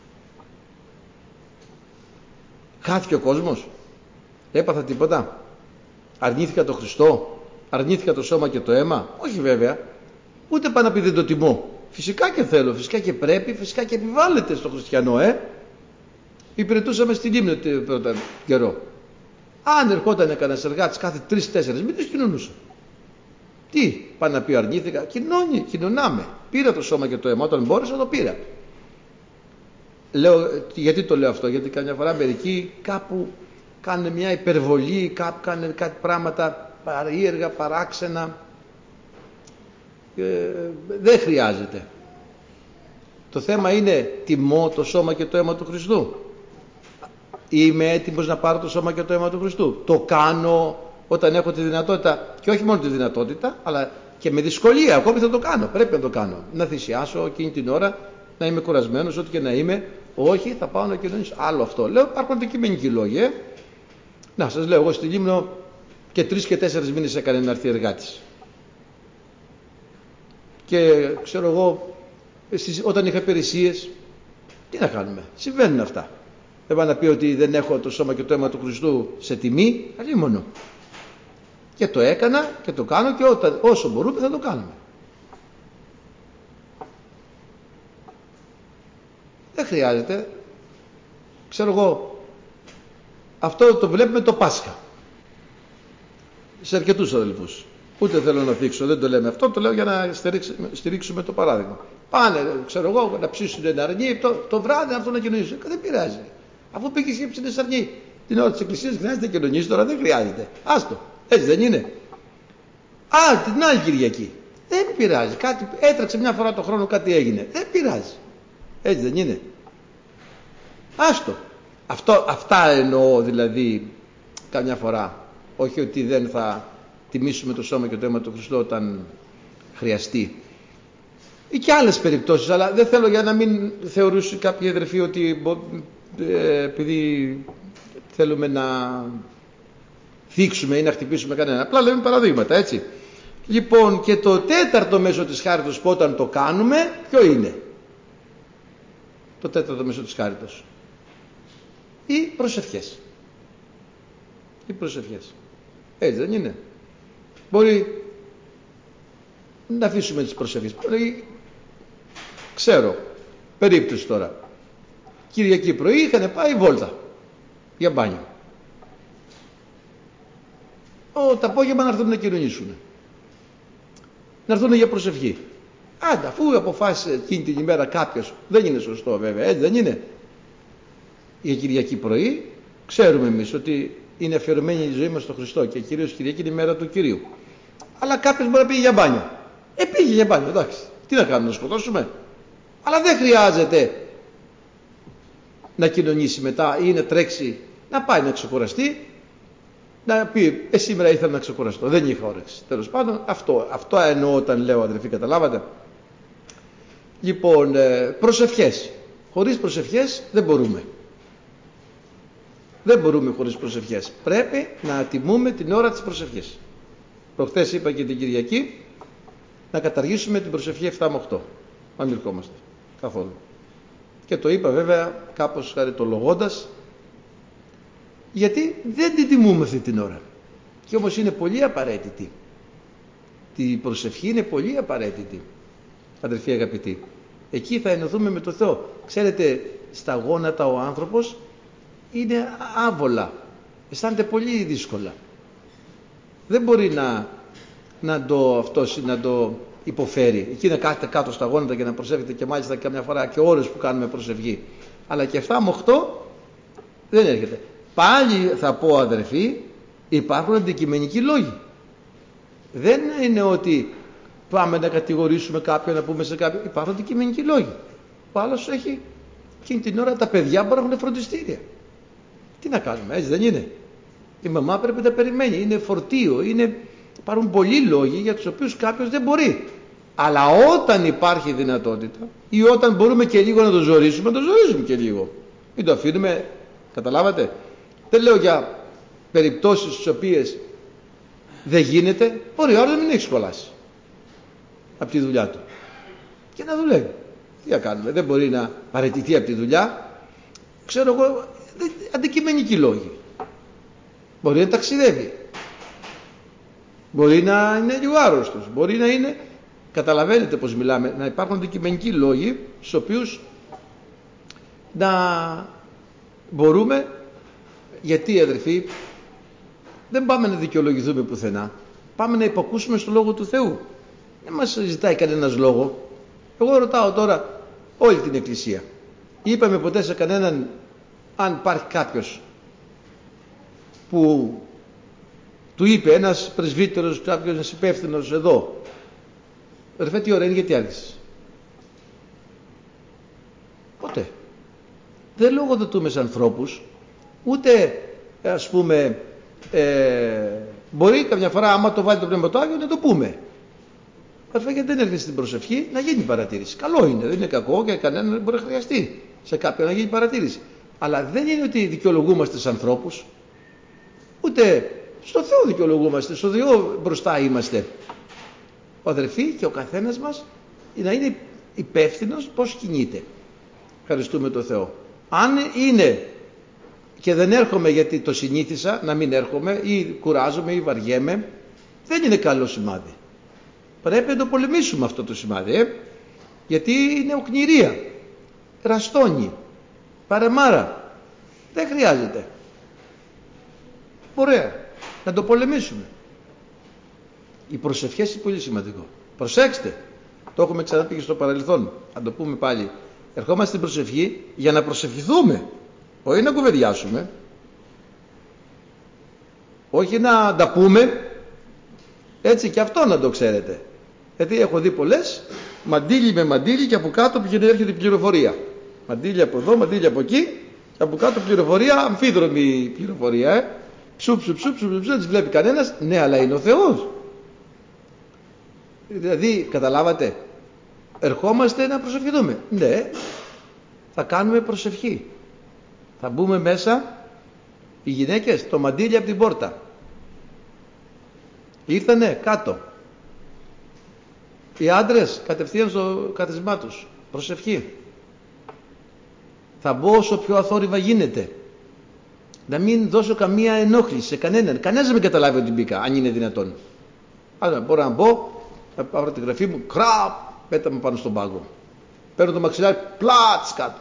Χάθηκε ο κόσμος. Έπαθα τίποτα. Αρνήθηκα το Χριστό. Αρνήθηκα το σώμα και το αίμα. Όχι βέβαια. Ούτε πάνω επειδή δεν το τιμώ. Φυσικά και θέλω, φυσικά και πρέπει, φυσικά και επιβάλλεται στο χριστιανό, ε. Υπηρετούσαμε στην Λίμνο πρώτα καιρό. Αν ερχόταν κανένας εργάτης κάθε τρεις-τέσσερις μήνες, κοινωνούσα. Τι, πάει να πει αρνήθηκα, κοινώνει, κοινωνάμε. Πήρα το σώμα και το αίμα, όταν μπόρεσα το πήρα. Λέω, γιατί το λέω αυτό, γιατί καμιά φορά μερικοί κάπου κάνουν μια υπερβολή, κάπου κάνουν κάτι πράγματα παρήεργα, παράξενα. Ε, δεν χρειάζεται. Το θέμα είναι, τιμώ το σώμα και το αίμα του Χριστού. Είμαι έτοιμος να πάρω το σώμα και το αίμα του Χριστού. Το κάνω όταν έχω τη δυνατότητα, και όχι μόνο τη δυνατότητα, αλλά και με δυσκολία. Ακόμη θα το κάνω. Πρέπει να το κάνω. Να θυσιάσω εκείνη την ώρα, να είμαι κουρασμένος, ό,τι και να είμαι. Όχι, θα πάω να κοινωνήσω. Άλλο αυτό. Λέω, υπάρχουν αντικειμενικοί λόγοι. Ε. Να σας λέω, εγώ στη Λίμνο και τρεις και τέσσερις μήνες έκανε να έρθει εργάτης. Και ξέρω εγώ, όταν είχα υπηρεσίες, τι να κάνουμε. Συμβαίνουν αυτά. Δεν πάει να πει ότι δεν έχω το σώμα και το αίμα του Χριστού σε τιμή, αλλήμονο. Και το έκανα και το κάνω, και όταν, όσο μπορούμε θα το κάνουμε. Δεν χρειάζεται. Ξέρω εγώ, αυτό το βλέπουμε το Πάσχα. Σε αρκετούς αδελφούς. Ούτε θέλω να δείξω, δεν το λέμε αυτό, το λέω για να στηρίξουμε το παράδειγμα. Πάνε, ξέρω εγώ, να ψήσουν ένα αρνί, το, το βράδυ αυτό να κοινωνήσουν. Δεν πειράζει. Αφού πήγες και ψήνες αρνί την ώρα της εκκλησίας, χρειάζεται να κοινωνήσεις, τώρα δεν χρειάζεται. Άστο, έτσι δεν είναι. Α, την άλλη Κυριακή. Δεν πειράζει. Κάτι έτρεξε μια φορά το χρόνο, κάτι έγινε. Δεν πειράζει. Έτσι δεν είναι. Άστο. Αυτό, αυτά εννοώ δηλαδή καμιά φορά. Όχι ότι δεν θα τιμήσουμε το σώμα και το αίμα του Χριστού όταν χρειαστεί. Ή και άλλες περιπτώσεις, αλλά δεν θέλω για να μην θεωρήσει κάποιοι αδερφοί ότι ε, επειδή θέλουμε να θίξουμε ή να χτυπήσουμε κανένα. Απλά λέμε παραδείγματα, έτσι. Λοιπόν, και το τέταρτο μέσο της χάριτος που όταν το κάνουμε, ποιο είναι? Το τέταρτο μέσο της χάριτος. Οι προσευχές. Οι προσευχές. Έτσι δεν είναι? Μπορεί να αφήσουμε τις προσευχές. Μπορεί, ξέρω, περίπτωση τώρα. Κυριακή πρωί είχαν πάει βόλτα για μπάνιο. Ο, τα απόγευμα να έρθουν να κοινωνήσουν. Να έρθουν για προσευχή. Άντα, αφού αποφάσισε εκείνη την ημέρα κάποιος, δεν είναι σωστό βέβαια, έτσι δεν είναι? Για Κυριακή πρωί ξέρουμε εμείς ότι είναι αφιερωμένη η ζωή μας στον Χριστό και κυρίως Κυριακή είναι η μέρα του Κυρίου. Αλλά κάποιος μπορεί να πήγε για μπάνιο. Ε, πήγε για μπάνιο, εντάξει. Τι να κάνουμε, να σκοτώσουμε? Αλλά δεν χρειάζεται να κοινωνήσει μετά ή να τρέξει, να πάει να ξεκουραστεί, να πει, ε, σήμερα ήθελα να ξεκουραστώ, δεν είχα όρεξη. Τέλος πάντων, αυτό, αυτό εννοώ όταν λέω, αδερφοί, καταλάβατε? Λοιπόν, ε, προσευχές. Χωρίς προσευχές δεν μπορούμε. Δεν μπορούμε χωρίς προσευχές. Πρέπει να τιμούμε την ώρα της προσευχής. Προχθές είπα και την Κυριακή να καταργήσουμε την προσευχή επτά με οκτώ. Να μην ερχόμαστε καθόλου. Και το είπα βέβαια κάπως χαριτολογώντας, γιατί δεν την τιμούμε αυτή την ώρα. Και όμως είναι πολύ απαραίτητη. Η προσευχή είναι πολύ απαραίτητη, αδερφοί αγαπητοί. Εκεί θα ενωθούμε με το Θεό. Ξέρετε, στα γόνατα ο άνθρωπος είναι άβολα. Αισθάνεται πολύ δύσκολα. Δεν μπορεί να, να, το, αυτός, να το υποφέρει. Εκεί να κάθεται κάτω στα γόνατα και να προσεύχεται, και μάλιστα καμιά φορά και ώρες που κάνουμε προσευχή. Αλλά και εφτά με οκτώ δεν έρχεται. Πάλι θα πω, αδερφοί, υπάρχουν αντικειμενικοί λόγοι. Δεν είναι ότι πάμε να κατηγορήσουμε κάποιον, να πούμε σε κάποιον. Υπάρχουν αντικειμενικοί λόγοι. Ο άλλος έχει εκείνη την ώρα τα παιδιά που έχουν φροντιστήρια. Τι να κάνουμε, έτσι δεν είναι? Η μαμά πρέπει να περιμένει, είναι φορτίο, είναι... υπάρχουν πολλοί λόγοι για τους οποίους κάποιος δεν μπορεί. Αλλά όταν υπάρχει δυνατότητα ή όταν μπορούμε και λίγο να το ζορίσουμε, να το ζορίσουμε και λίγο. Μην το αφήνουμε, καταλάβατε. Δεν λέω για περιπτώσεις στις οποίες δεν γίνεται, μπορεί ο άλλος να μην έχει σχολάσει από τη δουλειά του και να δουλεύει. Τι να κάνουμε, δεν μπορεί να παραιτηθεί από τη δουλειά. Ξέρω εγώ, αντικειμενικοί λόγοι. Μπορεί να ταξιδεύει, μπορεί να είναι λίγο άρρωστος, μπορεί να είναι, καταλαβαίνετε πως μιλάμε, να υπάρχουν αντικειμενικοί λόγοι στους οποίους να μπορούμε. Γιατί, αδερφοί, δεν πάμε να δικαιολογηθούμε πουθενά, πάμε να υπακούσουμε στο Λόγο του Θεού. Δεν μας ζητάει κανένας λόγο. Εγώ ρωτάω τώρα όλη την Εκκλησία, είπαμε ποτέ σε κανέναν, αν υπάρχει κάποιος που του είπε ένας πρεσβύτερος, κάποιος υπεύθυνος εδώ, αδερφέ, τι ώρα είναι, γιατί άρχισες? Ποτέ. Δεν λογοδοτούμε σε ανθρώπους, ούτε ας πούμε ε, μπορεί καμιά φορά άμα το βάλει το Πνεύμα του Άγιο να το πούμε. Αδερφέ, γιατί δεν έρχεται στην προσευχή να γίνει παρατήρηση? Καλό είναι, δεν είναι κακό και κανένα μπορεί να χρειαστεί σε κάποιον να γίνει παρατήρηση. Αλλά δεν είναι ότι δικαιολογούμαστε στους ανθρώπους, ούτε στο Θεό δικαιολογούμαστε, στο Θεό μπροστά είμαστε. Ο αδερφοί και ο καθένας μας να είναι υπεύθυνος πώς κινείται. Ευχαριστούμε τον Θεό. Αν είναι και δεν έρχομαι γιατί το συνήθισα να μην έρχομαι ή κουράζομαι ή βαριέμαι, δεν είναι καλό σημάδι. Πρέπει να το πολεμήσουμε αυτό το σημάδι, ε? Γιατί είναι οκνηρία, ραστόνι, παρεμάρα. Δεν χρειάζεται. Ωραία, να το πολεμήσουμε. Οι προσευχές είναι πολύ σημαντικό. Προσέξτε, το έχουμε ξαναπεί και στο παρελθόν, θα το πούμε πάλι. Ερχόμαστε στην προσευχή για να προσευχηθούμε, όχι να κουβεντιάσουμε, όχι να τα πούμε. Έτσι, και αυτό να το ξέρετε. Γιατί έχω δει πολλές, μαντίλι με μαντίλι, και από κάτω πηγαίνει, έρχεται η πληροφορία. Μαντίλι από εδώ, μαντίλι από εκεί, και από κάτω πληροφορία, αμφίδρομη πληροφορία, ε. Ψου, ψου, ψου, ψου, ψου, δεν τις βλέπει κανένας. Ναι, αλλά είναι ο Θεός. Δηλαδή, καταλάβατε, ερχόμαστε να προσευχηθούμε. Ναι, θα κάνουμε προσευχή. Θα μπούμε μέσα, οι γυναίκες, το μαντίλι από την πόρτα. Ήρθανε κάτω. Οι άντρες κατευθείαν στο καθισμά τους. Προσευχή. Θα μπω όσο πιο αθόρυβα γίνεται. Να μην δώσω καμία ενόχληση σε κανέναν. Κανένας δεν με καταλάβει ότι μπήκα, αν είναι δυνατόν. Άρα μπορώ να μπω, να πάρω τη γραφή μου, κραπ, πέταμε πάνω στον πάγκο. Παίρνω το μαξιλάρι, πλάτς κάτω.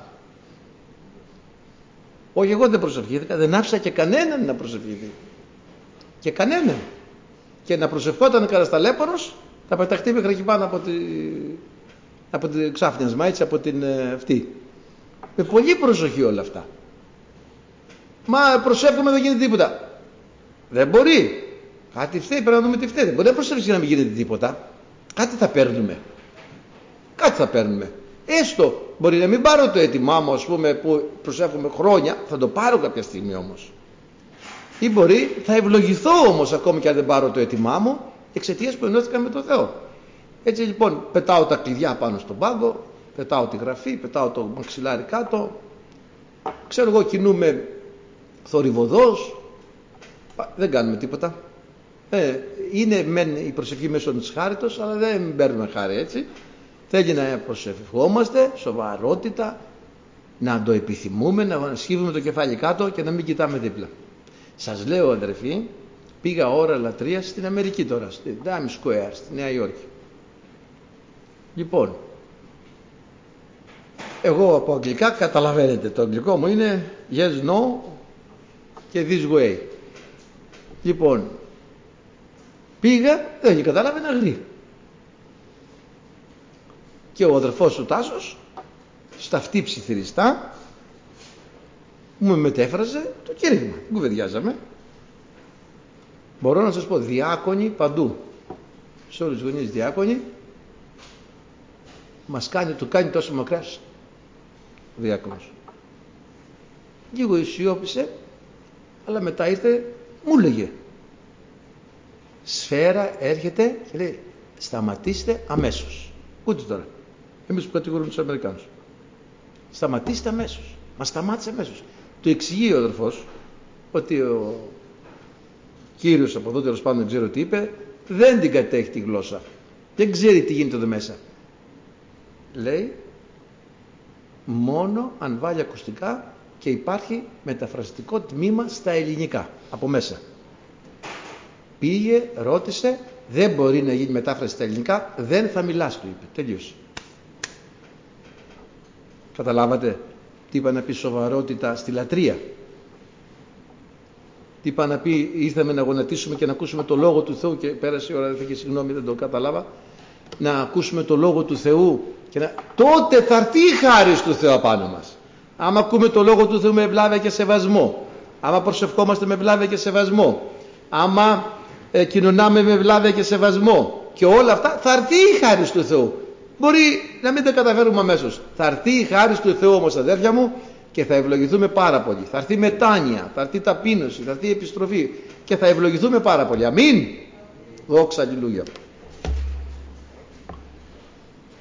Όχι, εγώ δεν προσευχήθηκα, δεν άφησα και κανέναν να προσευχηθεί. Και κανέναν. Και να προσευχόταν κανένας ταλέπορος, θα πεταχτεί μέχρι εκεί πάνω από, τη... από την ξάφνιασμα, έτσι, από την αυτή. Με πολύ προσοχή όλα αυτά. Μα προσεύχομαι, δεν γίνεται τίποτα. Δεν μπορεί. Κάτι φταίει, πρέπει να δούμε τι φταίει. Δεν μπορεί να προσεύξει να μην γίνεται τίποτα. Κάτι θα παίρνουμε. Κάτι θα παίρνουμε. Έστω μπορεί να μην πάρω το αίτημά μου, ας πούμε, που προσεύχομαι χρόνια, θα το πάρω κάποια στιγμή όμως. Ή μπορεί, θα ευλογηθώ όμως ακόμη και αν δεν πάρω το αίτημά μου, εξαιτίας που ενώθηκα με τον Θεό. Έτσι λοιπόν, πετάω τα κλειδιά πάνω στον πάγκο, πετάω τη γραφή, πετάω το μαξιλάρι κάτω. Ξέρω εγώ, κινούμε θορυβοδός, δεν κάνουμε τίποτα. Ε, είναι μεν η προσευχή μέσω της χάριτος, αλλά δεν παίρνουμε χάρη, έτσι. Θέλει να προσευχόμαστε, σοβαρότητα, να το επιθυμούμε, να σκύβουμε το κεφάλι κάτω και να μην κοιτάμε δίπλα. Σας λέω, αδερφοί, πήγα ώρα λατρείας στην Αμερική τώρα, στη Times Square, στη Νέα Υόρκη. Λοιπόν, Εγώ από αγγλικά, καταλαβαίνετε, το αγγλικό μου είναι yes, no και this way. Λοιπόν, πήγα, δεν καταλάβαινα γρή. Και ο αδερφός του Τάσος, στα αυτή ψιθυριστά, μου μετέφραζε το κήρυγμα. Κουβεντιάζαμε. Μπορώ να σας πω, διάκονοι παντού. Σε όλους τους γονείς διάκονοι. Μας κάνει, του κάνει τόσο μακράς ο διάκονος. Λίγο ισιώπησε, αλλά μετά ήρθε, μου λέγε. Σφαίρα έρχεται και λέει, σταματήστε αμέσως. Ούτε τώρα. Εμείς που κατηγορούμε τους Αμερικάνους. Σταματήστε αμέσως. Μα σταμάτησε αμέσως. Του εξηγεί ο αδερφός ότι ο κύριος από εδώ, τέλος πάντων, δεν ξέρω τι είπε, δεν την κατέχει τη γλώσσα. Δεν ξέρει τι γίνεται εδώ μέσα. Λέει, μόνο αν βάλει ακουστικά και υπάρχει μεταφραστικό τμήμα στα ελληνικά από μέσα. Πήγε, ρώτησε, δεν μπορεί να γίνει μετάφραση στα ελληνικά, δεν θα μιλάς, του είπε. Τελείωσε. Καταλάβατε τι είπα να πει σοβαρότητα στη λατρεία. Τι είπα να πει, ήρθαμε να γονατίσουμε και να ακούσουμε το Λόγο του Θεού, και πέρασε η ώρα, δεν θα και συγγνώμη, δεν το κατάλαβα, να ακούσουμε το Λόγο του Θεού και να... τότε θα έρθει η χάρις του Θεού απάνω μας. Άμα ακούμε το Λόγο του Θεού με ευλάβεια και σεβασμό, άμα προσευχόμαστε με ευλάβεια και σεβασμό, άμα ε, κοινωνάμε με ευλάβεια και σεβασμό και όλα αυτά, θα έρθει η χάρις του Θεού. Μπορεί να μην τα καταφέρουμε αμέσως. Θα έρθει η χάρις του Θεού όμως, αδέρφια μου, και θα ευλογηθούμε πάρα πολύ. Θα έρθει μετάνοια, θα έρθει ταπείνωση, θα έρθει επιστροφή και θα ευλογηθούμε πάρα πολύ. Αμήν. Δόξα, αλληλούια.